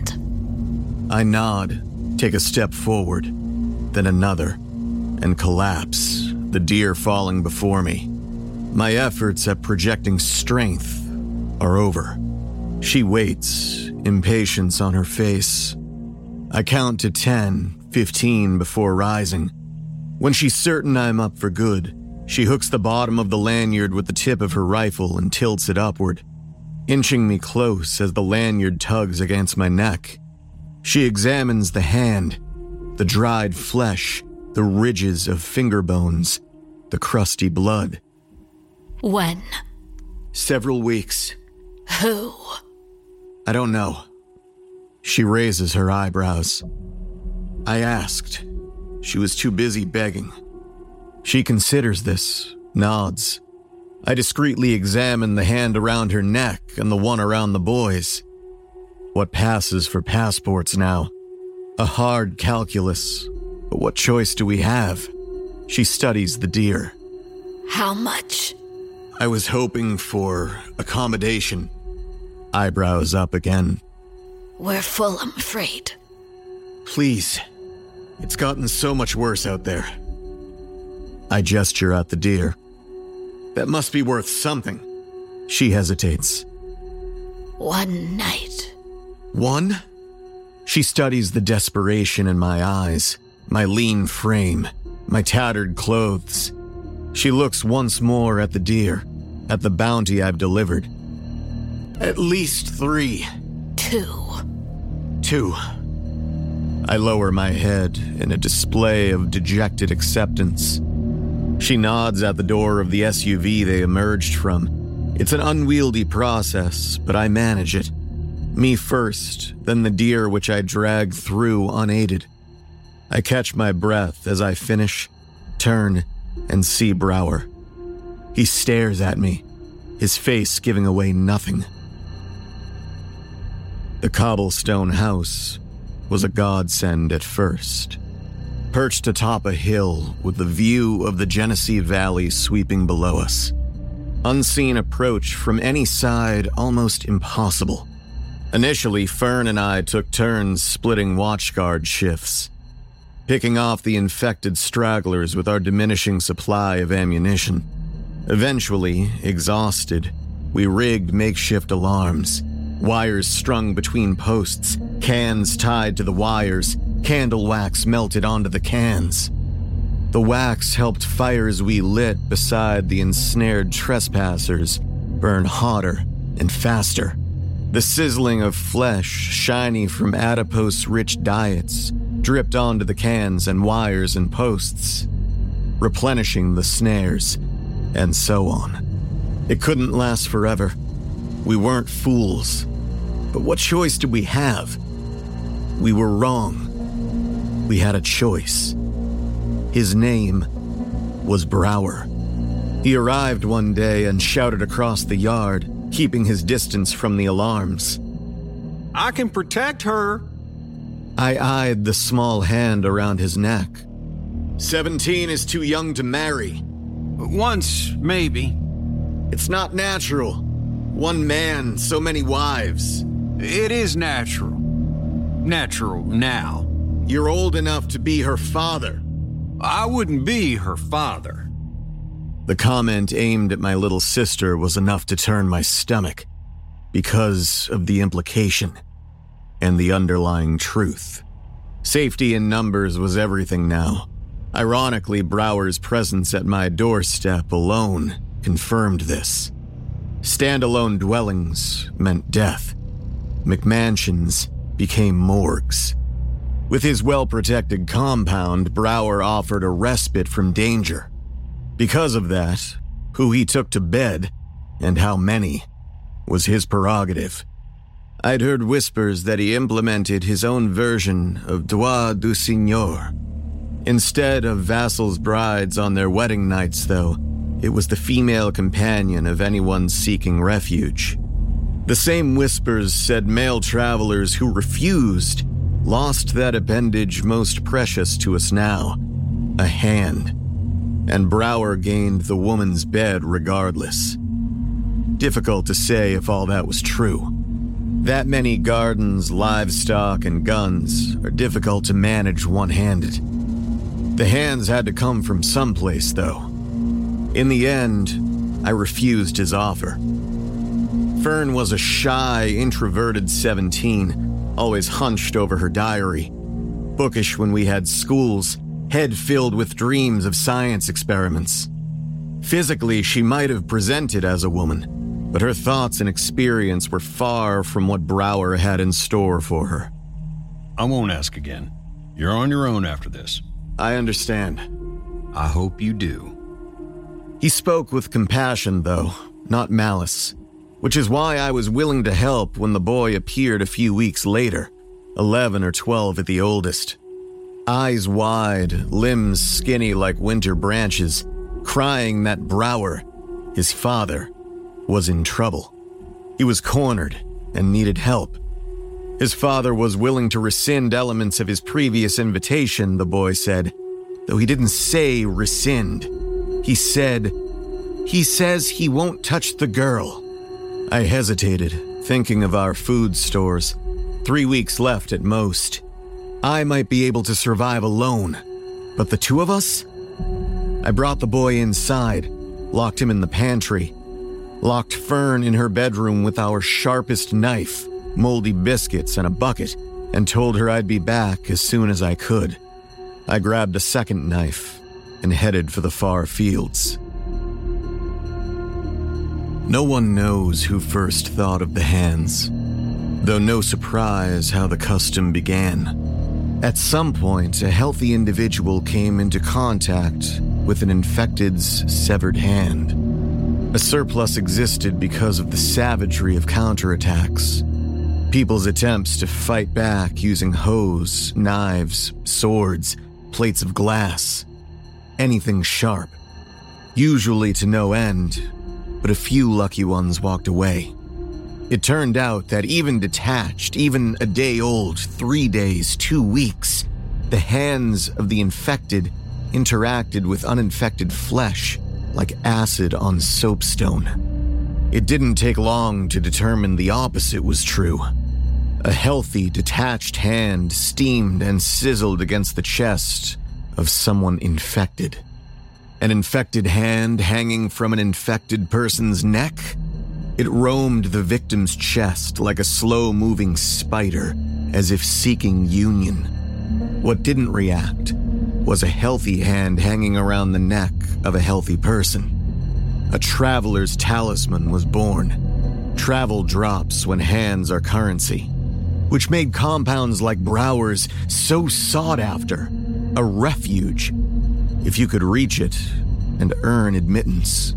I nod, take a step forward, then another, and collapse, the deer falling before me. My efforts at projecting strength are over. She waits, impatience on her face. I count to ten, fifteen before rising. When she's certain I'm up for good, she hooks the bottom of the lanyard with the tip of her rifle and tilts it upward, inching me close as the lanyard tugs against my neck. She examines the hand, the dried flesh, the ridges of finger bones, the crusty blood. When? Several weeks. Who? I don't know. She raises her eyebrows. I asked. She was too busy begging. She considers this, nods. I discreetly examine the hand around her neck and the one around the boy's. What passes for passports now? A hard calculus. But what choice do we have? She studies the deer. How much? I was hoping for accommodation. Eyebrows up again. We're full, I'm afraid. Please. It's gotten so much worse out there. I gesture at the deer. That must be worth something. She hesitates. One night. One? She studies the desperation in my eyes, my lean frame, my tattered clothes. She looks once more at the deer, at the bounty I've delivered. At least three. Two. Two. I lower my head in a display of dejected acceptance. She nods at the door of the S U V they emerged from. It's an unwieldy process, but I manage it. Me first, then the deer which I drag through unaided. I catch my breath as I finish, turn, and see Brower. He stares at me, his face giving away nothing. The cobblestone house was a godsend at first. Perched atop a hill with the view of the Genesee Valley sweeping below us. Unseen approach from any side almost impossible. Initially, Fern and I took turns splitting watchguard shifts, picking off the infected stragglers with our diminishing supply of ammunition. Eventually, exhausted, we rigged makeshift alarms, wires strung between posts, cans tied to the wires, candle wax melted onto the cans. The wax helped fires we lit beside the ensnared trespassers burn hotter and faster. The sizzling of flesh, shiny from adipose-rich diets, dripped onto the cans and wires and posts. replenishing the snares, and so on. It couldn't last forever. We weren't fools. But what choice did we have? We were wrong. We had a choice. His name was Brower. He arrived one day and shouted across the yard, keeping his distance from the alarms. I can protect her. I eyed the small hand around his neck. Seventeen is too young to marry. Once, maybe. It's not natural. One man, so many wives. It is natural. Natural now. You're old enough to be her father. I wouldn't be her father. The comment aimed at my little sister was enough to turn my stomach, because of the implication and the underlying truth. Safety in numbers was everything now. Ironically, Brower's presence at my doorstep alone confirmed this. Standalone dwellings meant death. McMansions became morgues. With his well-protected compound, Brower offered a respite from danger. Because of that, who he took to bed, and how many, was his prerogative. I'd heard whispers that he implemented his own version of droit du seigneur. Instead of vassals' brides on their wedding nights, though, it was the female companion of anyone seeking refuge. The same whispers said male travelers who refused lost that appendage most precious to us now, a hand. And Brower gained the woman's bed regardless. Difficult to say if all that was true. That many gardens, livestock, and guns are difficult to manage one-handed. The hands had to come from someplace, though. In the end, I refused his offer. Fern was a shy, introverted seventeen, always hunched over her diary. Bookish when we had schools, head filled with dreams of science experiments. Physically, she might have presented as a woman, but her thoughts and experience were far from what Brower had in store for her. I won't ask again. You're on your own after this. I understand. I hope you do. He spoke with compassion, though, not malice, which is why I was willing to help when the boy appeared a few weeks later, eleven or twelve at the oldest. Eyes wide, limbs skinny like winter branches, crying that Brower, his father, was in trouble. He was cornered and needed help. His father was willing to rescind elements of his previous invitation, the boy said, though he didn't say rescind. He said, he says he won't touch the girl. I hesitated, thinking of our food stores. Three weeks left at most. I might be able to survive alone, but the two of us? I brought the boy inside, locked him in the pantry, locked Fern in her bedroom with our sharpest knife, moldy biscuits, and a bucket, and told her I'd be back as soon as I could. I grabbed a second knife and headed for the far fields. No one knows who first thought of the hands, though no surprise how the custom began. At some point, a healthy individual came into contact with an infected's severed hand. A surplus existed because of the savagery of counterattacks. People's attempts to fight back using hose, knives, swords, plates of glass, anything sharp. Usually to no end, but a few lucky ones walked away. It turned out that even detached, even a day old, three days, two weeks, the hands of the infected interacted with uninfected flesh like acid on soapstone. It didn't take long to determine the opposite was true. A healthy, detached hand steamed and sizzled against the chest of someone infected. An infected hand hanging from an infected person's neck? It roamed the victim's chest like a slow-moving spider, as if seeking union. What didn't react was a healthy hand hanging around the neck of a healthy person. A traveler's talisman was born. Travel drops when hands are currency, which made compounds like Brower's so sought after, a refuge. if you could reach it and earn admittance.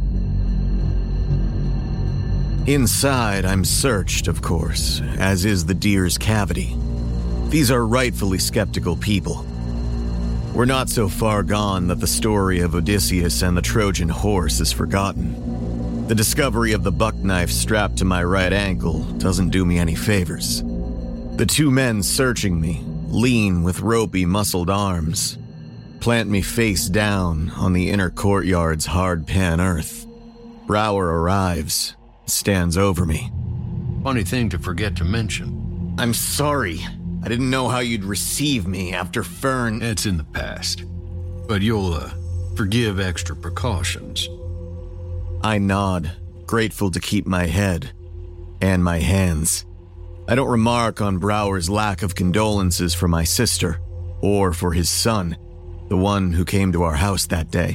Inside, I'm searched, of course, as is the deer's cavity. These are rightfully skeptical people. We're not so far gone that the story of Odysseus and the Trojan horse is forgotten. The discovery of the buck knife strapped to my right ankle doesn't do me any favors. The two men searching me, lean with ropey, muscled arms, plant me face down on the inner courtyard's hard pan earth. Brower arrives, stands over me. Funny thing to forget to mention. I'm sorry. I didn't know how you'd receive me after Fern... It's in the past. But you'll, uh, forgive extra precautions. I nod, grateful to keep my head and my hands. I don't remark on Brower's lack of condolences for my sister or for his son, the one who came to our house that day.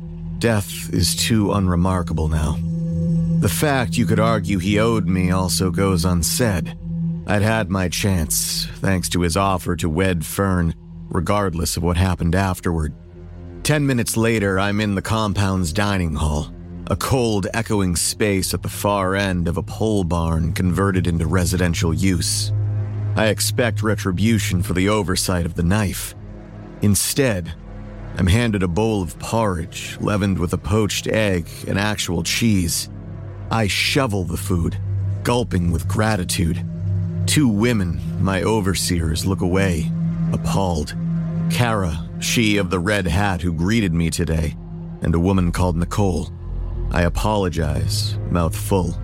Death is too unremarkable now. The fact you could argue he owed me also goes unsaid. I'd had my chance, thanks to his offer to wed Fern, regardless of what happened afterward. Ten minutes later, I'm in the compound's dining hall, a cold, echoing space at the far end of a pole barn converted into residential use. I expect retribution for the oversight of the knife. Instead, I'm handed a bowl of porridge leavened with a poached egg and actual cheese. I shovel the food, gulping with gratitude. Two women, my overseers, look away, appalled. Kara, she of the red hat who greeted me today, and a woman called Nicole. I apologize, mouth full.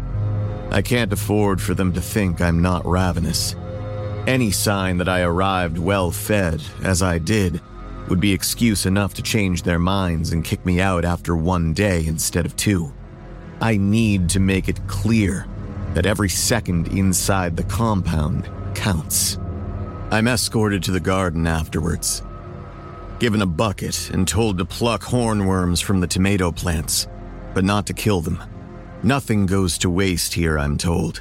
I can't afford for them to think I'm not ravenous. Any sign that I arrived well-fed, as I did, would be excuse enough to change their minds and kick me out after one day instead of two. I need to make it clear that every second inside the compound counts. I'm escorted to the garden afterwards, given a bucket and told to pluck hornworms from the tomato plants, but not to kill them. Nothing goes to waste here, I'm told.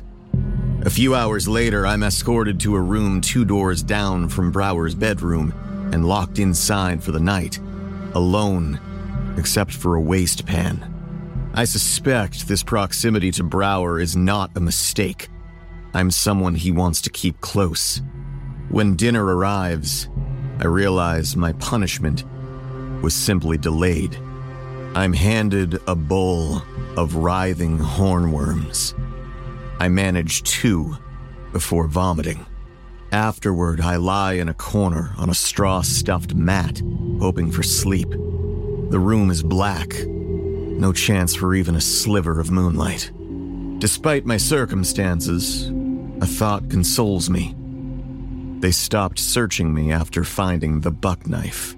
A few hours later, I'm escorted to a room two doors down from Brower's bedroom and locked inside for the night, alone, except for a waste pan. I suspect this proximity to Brower is not a mistake. I'm someone he wants to keep close. When dinner arrives, I realize my punishment was simply delayed. I'm handed a bowl of writhing hornworms. I manage two before vomiting. Afterward, I lie in a corner on a straw-stuffed mat, hoping for sleep. The room is black. No chance for even a sliver of moonlight. Despite my circumstances, a thought consoles me. They stopped searching me after finding the buck knife.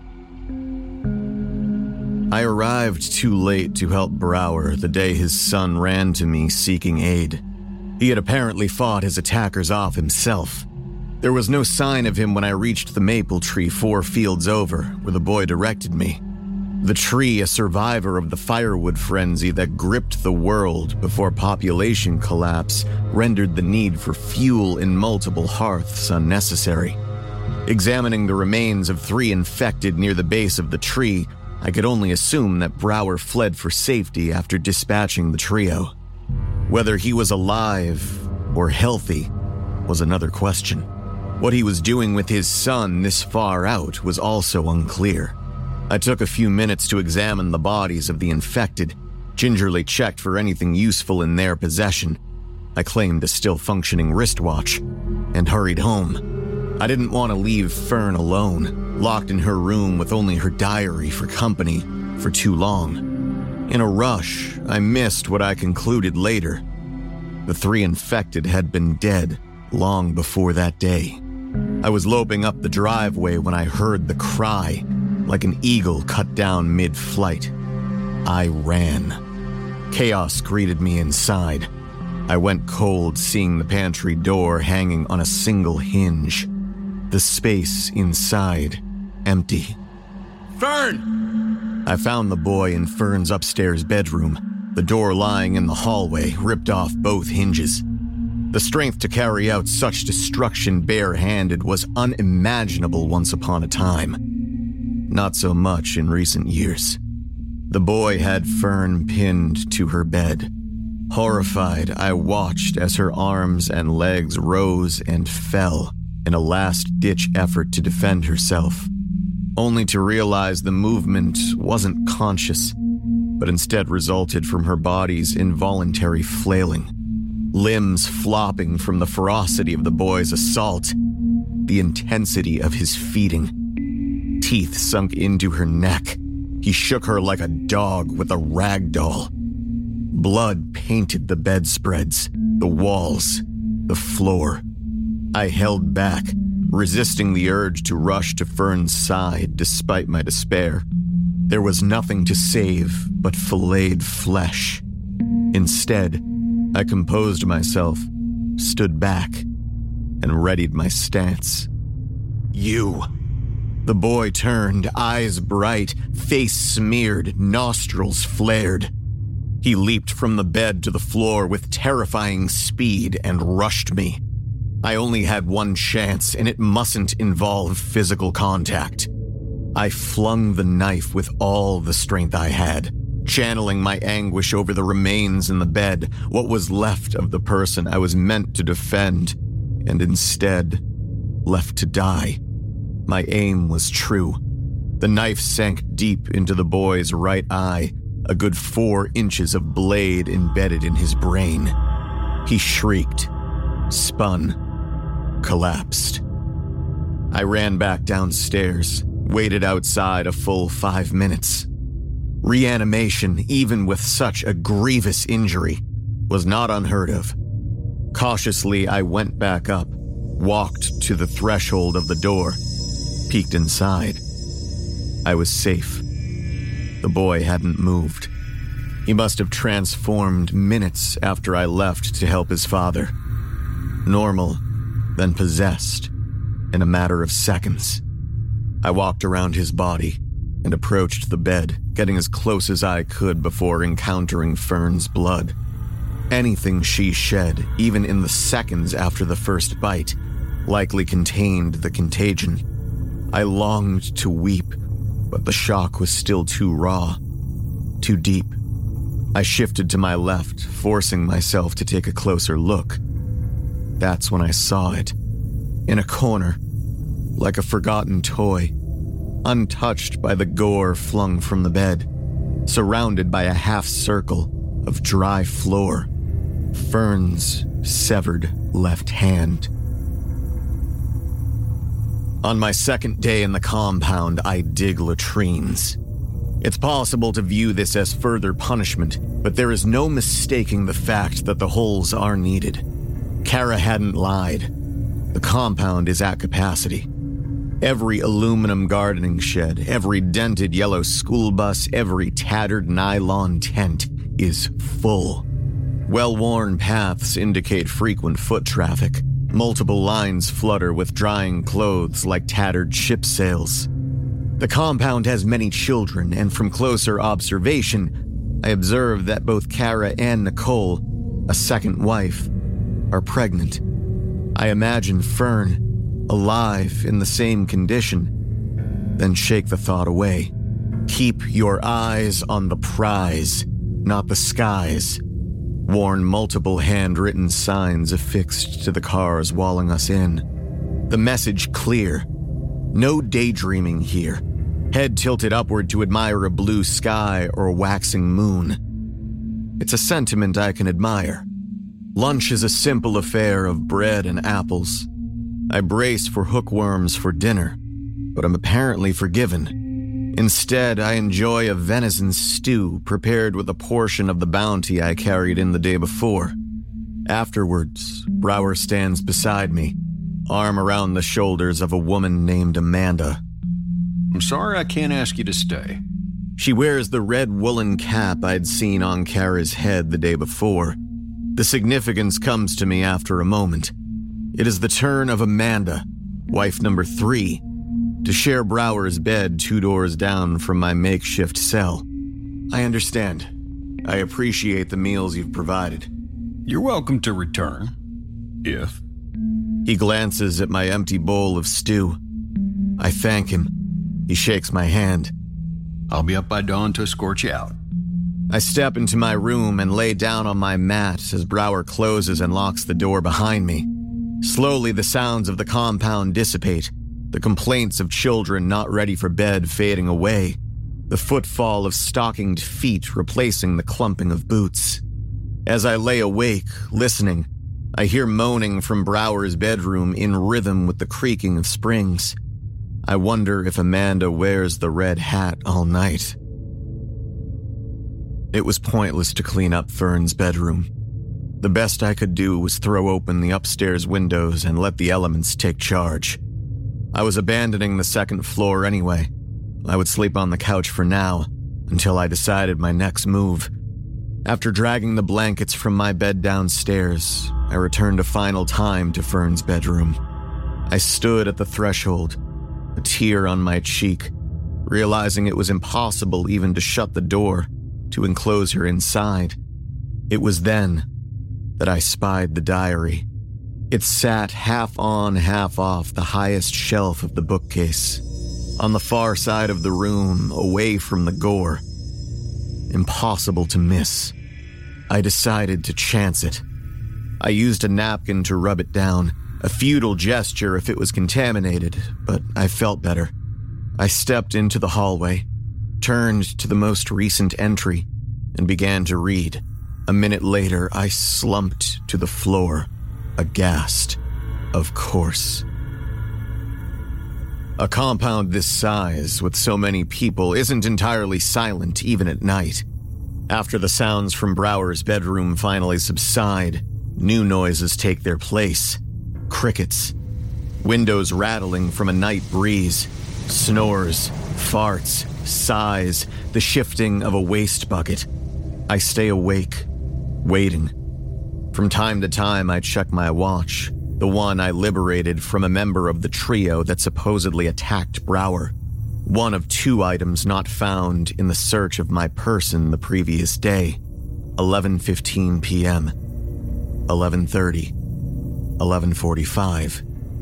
I arrived too late to help Brower the day his son ran to me seeking aid. He had apparently fought his attackers off himself. There was no sign of him when I reached the maple tree four fields over, where the boy directed me. The tree, a survivor of the firewood frenzy that gripped the world before population collapse, rendered the need for fuel in multiple hearths unnecessary. Examining the remains of three infected near the base of the tree, I could only assume that Brower fled for safety after dispatching the trio. Whether he was alive or healthy was another question. What he was doing with his son this far out was also unclear. I took a few minutes to examine the bodies of the infected, gingerly checked for anything useful in their possession. I claimed a still-functioning wristwatch, and hurried home. I didn't want to leave Fern alone, locked in her room with only her diary for company, for too long. In a rush, I missed what I concluded later. The three infected had been dead long before that day. I was loping up the driveway when I heard the cry, like an eagle cut down mid-flight. I ran. Chaos greeted me inside. I went cold seeing the pantry door hanging on a single hinge. The space inside empty. Fern! I found the boy in Fern's upstairs bedroom, the door lying in the hallway, ripped off both hinges. The strength to carry out such destruction bare-handed was unimaginable once upon a time. not so much in recent years. The boy had Fern pinned to her bed. Horrified, I watched as her arms and legs rose and fell in a last-ditch effort to defend herself, only to realize the movement wasn't conscious, but instead resulted from her body's involuntary flailing, limbs flopping from the ferocity of the boy's assault, the intensity of his feeding. Teeth sunk into her neck. He shook her like a dog with a rag doll. Blood painted the bedspreads, the walls, the floor. I held back, resisting the urge to rush to Fern's side despite my despair. There was nothing to save but filleted flesh. Instead, I composed myself, stood back, and readied my stance. You. The boy turned, eyes bright, face smeared, nostrils flared. He leaped from the bed to the floor with terrifying speed and rushed me. I only had one chance, and it mustn't involve physical contact. I flung the knife with all the strength I had, channeling my anguish over the remains in the bed, what was left of the person I was meant to defend, and instead left to die. My aim was true. The knife sank deep into the boy's right eye, a good four inches of blade embedded in his brain. He shrieked, spun, collapsed. I ran back downstairs, waited outside a full five minutes. Reanimation, even with such a grievous injury, was not unheard of. Cautiously, I went back up, walked to the threshold of the door, peeked inside. I was safe. The boy hadn't moved. He must have transformed minutes after I left to help his father. Normal, then possessed, in a matter of seconds. I walked around his body and approached the bed, getting as close as I could before encountering Fern's blood. Anything she shed, even in the seconds after the first bite, likely contained the contagion. I longed to weep, but the shock was still too raw, too deep. I shifted to my left, forcing myself to take a closer look. That's when I saw it. In a corner, like a forgotten toy, untouched by the gore flung from the bed, surrounded by a half circle of dry floor, Fern's severed left hand. On my second day in the compound, I dig latrines. It's possible to view this as further punishment, but there is no mistaking the fact that the holes are needed. Kara hadn't lied. The compound is at capacity. Every aluminum gardening shed, every dented yellow school bus, every tattered nylon tent is full. Well-worn paths indicate frequent foot traffic. Multiple lines flutter with drying clothes like tattered ship sails. The compound has many children, and from closer observation, I observe that both Kara and Nicole, a second wife, are pregnant. I imagine Fern, alive in the same condition, then shake the thought away. Keep your eyes on the prize, not the skies. Warn multiple handwritten signs affixed to the cars walling us in. The message clear. No daydreaming here. Head tilted upward to admire a blue sky or a waxing moon. It's a sentiment I can admire. Lunch is a simple affair of bread and apples. I brace for hookworms for dinner, but I'm apparently forgiven. Instead, I enjoy a venison stew prepared with a portion of the bounty I carried in the day before. Afterwards, Brower stands beside me, arm around the shoulders of a woman named Amanda. I'm sorry I can't ask you to stay. She wears the red woolen cap I'd seen on Kara's head the day before. The significance comes to me after a moment. It is the turn of Amanda, wife number three, to share Brower's bed two doors down from my makeshift cell. I understand. I appreciate the meals you've provided. You're welcome to return, if... He glances at my empty bowl of stew. I thank him, He shakes my hand. I'll be up by dawn to escort you out. I step into my room and lay down on my mat as Brower closes and locks the door behind me. Slowly, the sounds of the compound dissipate, the complaints of children not ready for bed fading away, the footfall of stockinged feet replacing the clumping of boots. As I lay awake, listening, I hear moaning from Brower's bedroom in rhythm with the creaking of springs. I wonder if Amanda wears the red hat all night. It was pointless to clean up Fern's bedroom. The best I could do was throw open the upstairs windows and let the elements take charge. I was abandoning the second floor anyway. I would sleep on the couch for now, until I decided my next move. After dragging the blankets from my bed downstairs, I returned a final time to Fern's bedroom. I stood at the threshold, a tear on my cheek, realizing it was impossible even to shut the door, to enclose her inside. It was then that I spied the diary. It sat half on, half off the highest shelf of the bookcase, on the far side of the room, away from the gore. Impossible to miss. I decided to chance it. I used a napkin to rub it down, a futile gesture if it was contaminated, but I felt better. I stepped into the hallway, turned to the most recent entry, and began to read. A minute later, I slumped to the floor, aghast. Of course. A compound this size, with so many people, isn't entirely silent even at night. After the sounds from Brower's bedroom finally subside, new noises take their place. Crickets. Windows rattling from a night breeze. Snores, farts, sighs, the shifting of a waste bucket. I stay awake, waiting. From time to time, I check my watch, the one I liberated from a member of the trio that supposedly attacked Brower. One of two items not found in the search of my person the previous day. eleven fifteen p.m., eleven thirty, eleven forty-five.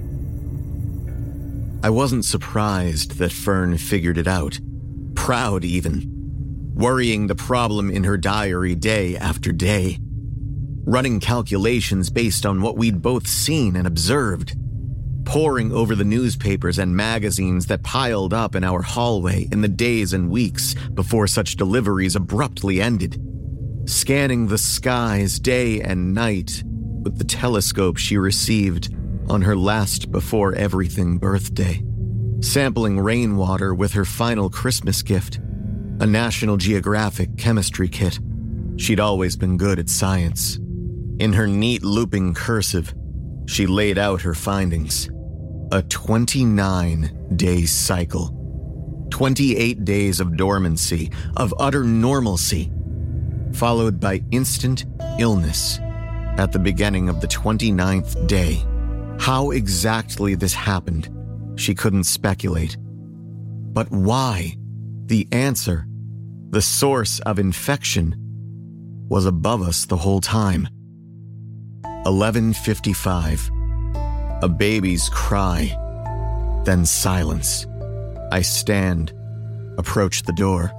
I wasn't surprised that Fern figured it out. Proud, even. Worrying the problem in her diary day after day. Running calculations based on what we'd both seen and observed. Poring over the newspapers and magazines that piled up in our hallway in the days and weeks before such deliveries abruptly ended. Scanning the skies day and night with the telescope she received on her last before everything birthday. Sampling rainwater with her final Christmas gift, a National Geographic chemistry kit. She'd always been good at science. In her neat looping cursive, she laid out her findings. A twenty-nine day cycle. twenty-eight days of dormancy, of utter normalcy, followed by instant illness at the beginning of the twenty-ninth day. How exactly this happened, she couldn't speculate. But why? The answer, the source of infection, was above us the whole time. eleven fifty-five. A baby's cry, then silence. I stand, approach the door.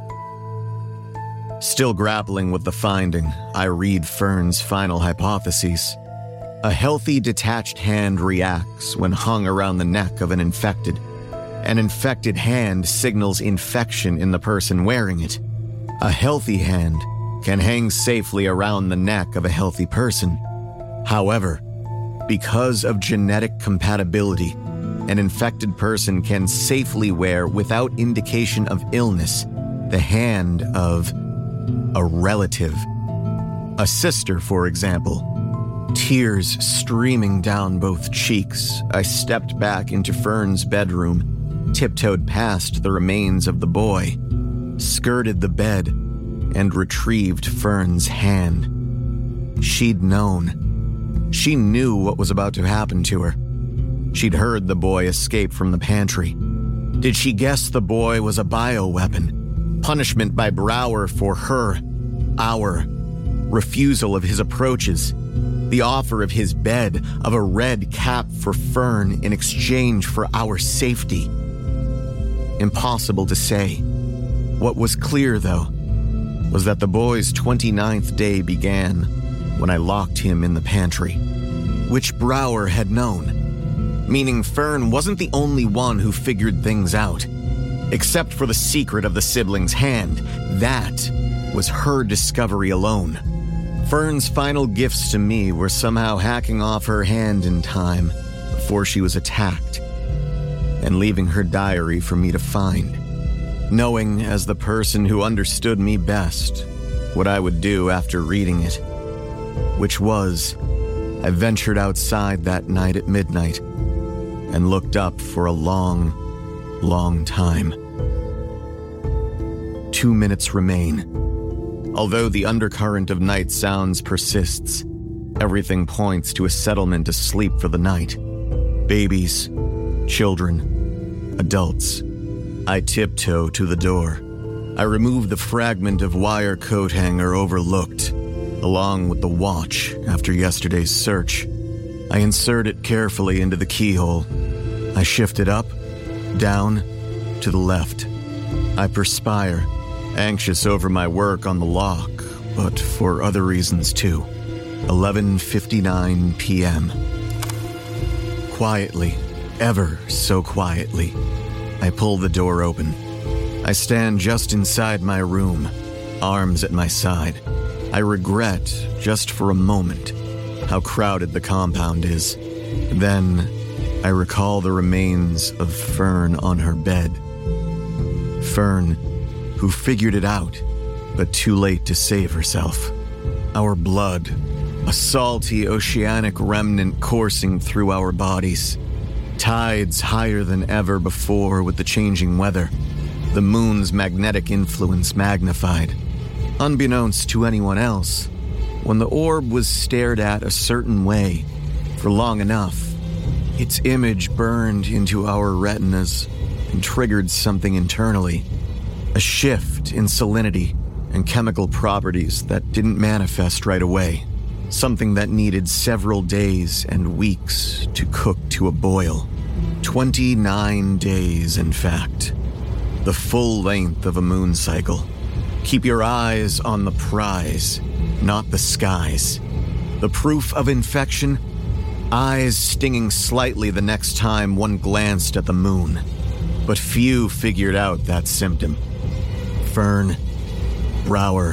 Still grappling with the finding, I read Fern's final hypotheses. A healthy, detached hand reacts when hung around the neck of an infected. An infected hand signals infection in the person wearing it. A healthy hand can hang safely around the neck of a healthy person. However, because of genetic compatibility, an infected person can safely wear, without indication of illness, the hand of a relative. A sister, for example. Tears streaming down both cheeks, I stepped back into Fern's bedroom, tiptoed past the remains of the boy, skirted the bed, and retrieved Fern's hand. She'd known. She knew what was about to happen to her. She'd heard the boy escape from the pantry. Did she guess the boy was a bioweapon? Punishment by Brower for her, our, refusal of his approaches, the offer of his bed, of a red cap for Fern in exchange for our safety. impossible to say. What was clear, though, was that the boy's twenty-ninth day began when I locked him in the pantry, which Brower had known, meaning Fern wasn't the only one who figured things out. Except for the secret of the siblings' hand, that was her discovery alone. Fern's final gifts to me were somehow hacking off her hand in time before she was attacked, and leaving her diary for me to find, knowing as the person who understood me best what I would do after reading it, which was, I ventured outside that night at midnight and looked up for a long, long time. Two minutes remain. Although the undercurrent of night sounds persists, everything points to a settlement asleep for the night. Babies, children, adults. I tiptoe to the door. I remove the fragment of wire coat hanger overlooked, along with the watch after yesterday's search. I insert it carefully into the keyhole. I shift it up, down, to the left. I perspire, anxious over my work on the lock, but for other reasons too. eleven fifty-nine p.m. Quietly, ever so quietly, I pull the door open. I stand just inside my room, arms at my side. I regret, just for a moment, how crowded the compound is. Then, I recall the remains of Fern on her bed. Fern, who figured it out, but too late to save herself. Our blood, a salty oceanic remnant coursing through our bodies. Tides higher than ever before with the changing weather. The moon's magnetic influence magnified. Unbeknownst to anyone else, when the orb was stared at a certain way for long enough, its image burned into our retinas and triggered something internally. A shift in salinity and chemical properties that didn't manifest right away. Something that needed several days and weeks to cook to a boil. twenty-nine days, in fact. The full length of a moon cycle. Keep your eyes on the prize, not the skies. The proof of infection? Eyes stinging slightly the next time one glanced at the moon. But few figured out that symptom. Fern, Brower,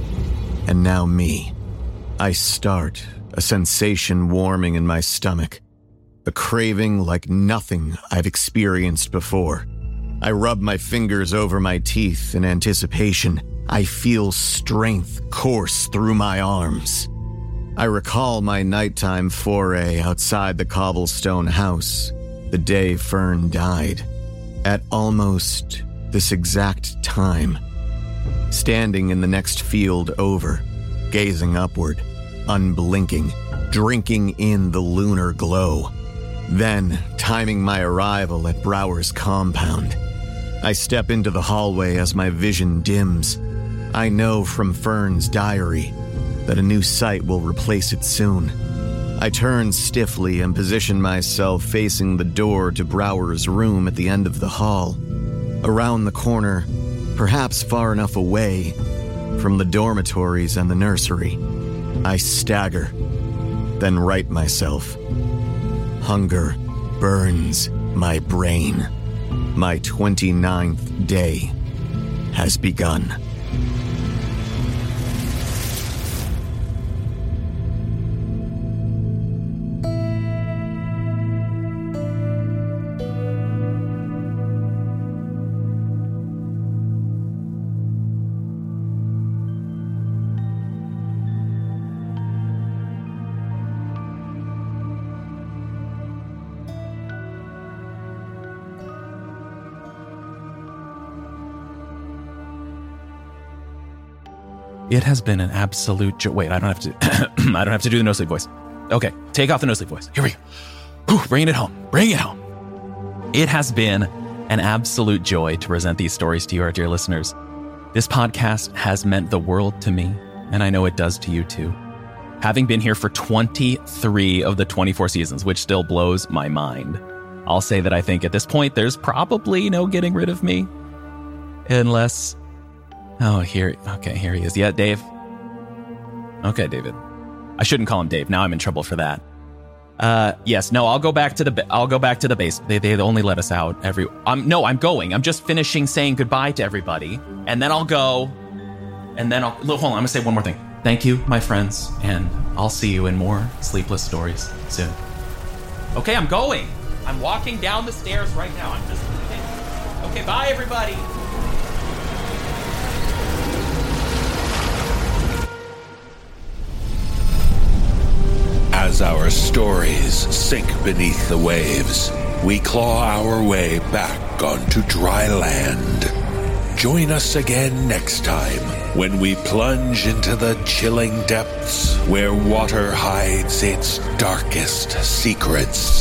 and now me. I start, a sensation warming in my stomach. A craving like nothing I've experienced before. I rub my fingers over my teeth in anticipation. I feel strength course through my arms. I recall my nighttime foray outside the cobblestone house the day Fern died. At almost this exact time. Standing in the next field over, gazing upward, unblinking, drinking in the lunar glow. Then, timing my arrival at Brower's compound. I step into the hallway as my vision dims. I know from Fern's diary that a new sight will replace it soon. I turn stiffly and position myself facing the door to Brower's room at the end of the hall. Around the corner, perhaps far enough away from the dormitories and the nursery. I stagger, then right myself. Hunger burns my brain. My twenty-ninth day has begun. It has been an absolute joy. Wait, I don't have to. I don't have to do the no sleep voice. Okay, take off the no sleep voice. Here we go. Whew, bringing it home. Bring it home. It has been an absolute joy to present these stories to you, our dear listeners. This podcast has meant the world to me, and I know it does to you too. Having been here for twenty-three of the twenty-four seasons, which still blows my mind. I'll say that I think at this point there's probably no getting rid of me. Unless... Oh, here... Okay, here he is. Yeah, Dave. Okay, David. I shouldn't call him Dave. Now I'm in trouble for that. Uh, yes, no, I'll go back to the... I'll go back to the base. They they only let us out every... I'm No, I'm going. I'm just finishing saying goodbye to everybody. And then I'll go... And then I'll... Hold on, I'm going to say one more thing. Thank you, my friends, and I'll see you in more Sleepless Stories soon. Okay, I'm going. I'm walking down the stairs right now. I'm just... Okay, okay, bye, everybody. As our stories sink beneath the waves, we claw our way back onto dry land. Join us again next time when we plunge into the chilling depths where water hides its darkest secrets.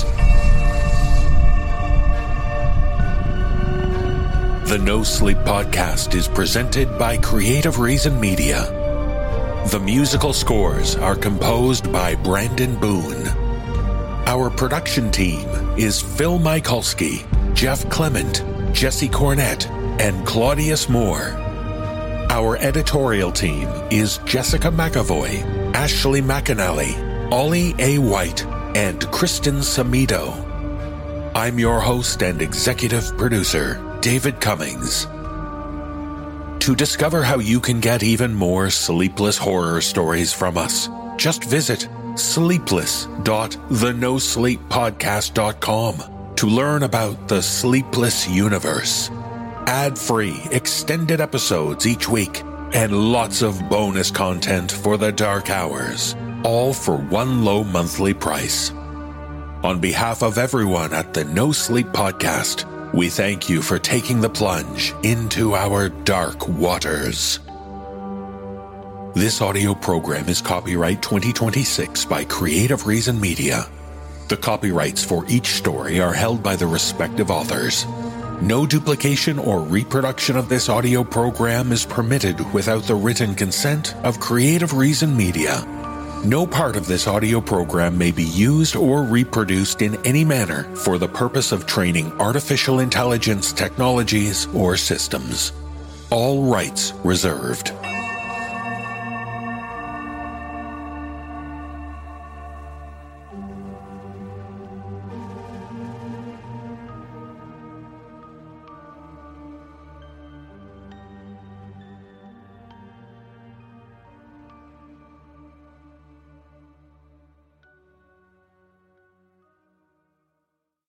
The No Sleep Podcast is presented by Creative Reason Media. The musical scores are composed by Brandon Boone. Our production team is Phil Michalski, Jeff Clement, Jesse Cornett, and Claudius Moore. Our editorial team is Jessica McAvoy, Ashley McAnally, Ollie A. White, and Kristen Samito. I'm your host and executive producer, David Cummings. To discover how you can get even more sleepless horror stories from us, just visit sleepless dot the no sleep podcast dot com to learn about the Sleepless universe. Ad-free, extended episodes each week, and lots of bonus content for the dark hours, all for one low monthly price. On behalf of everyone at the No Sleep Podcast, we thank you for taking the plunge into our dark waters. This audio program is copyright twenty twenty-six by Creative Reason Media. The copyrights for each story are held by the respective authors. No duplication or reproduction of this audio program is permitted without the written consent of Creative Reason Media. No part of this audio program may be used or reproduced in any manner for the purpose of training artificial intelligence technologies or systems. All rights reserved.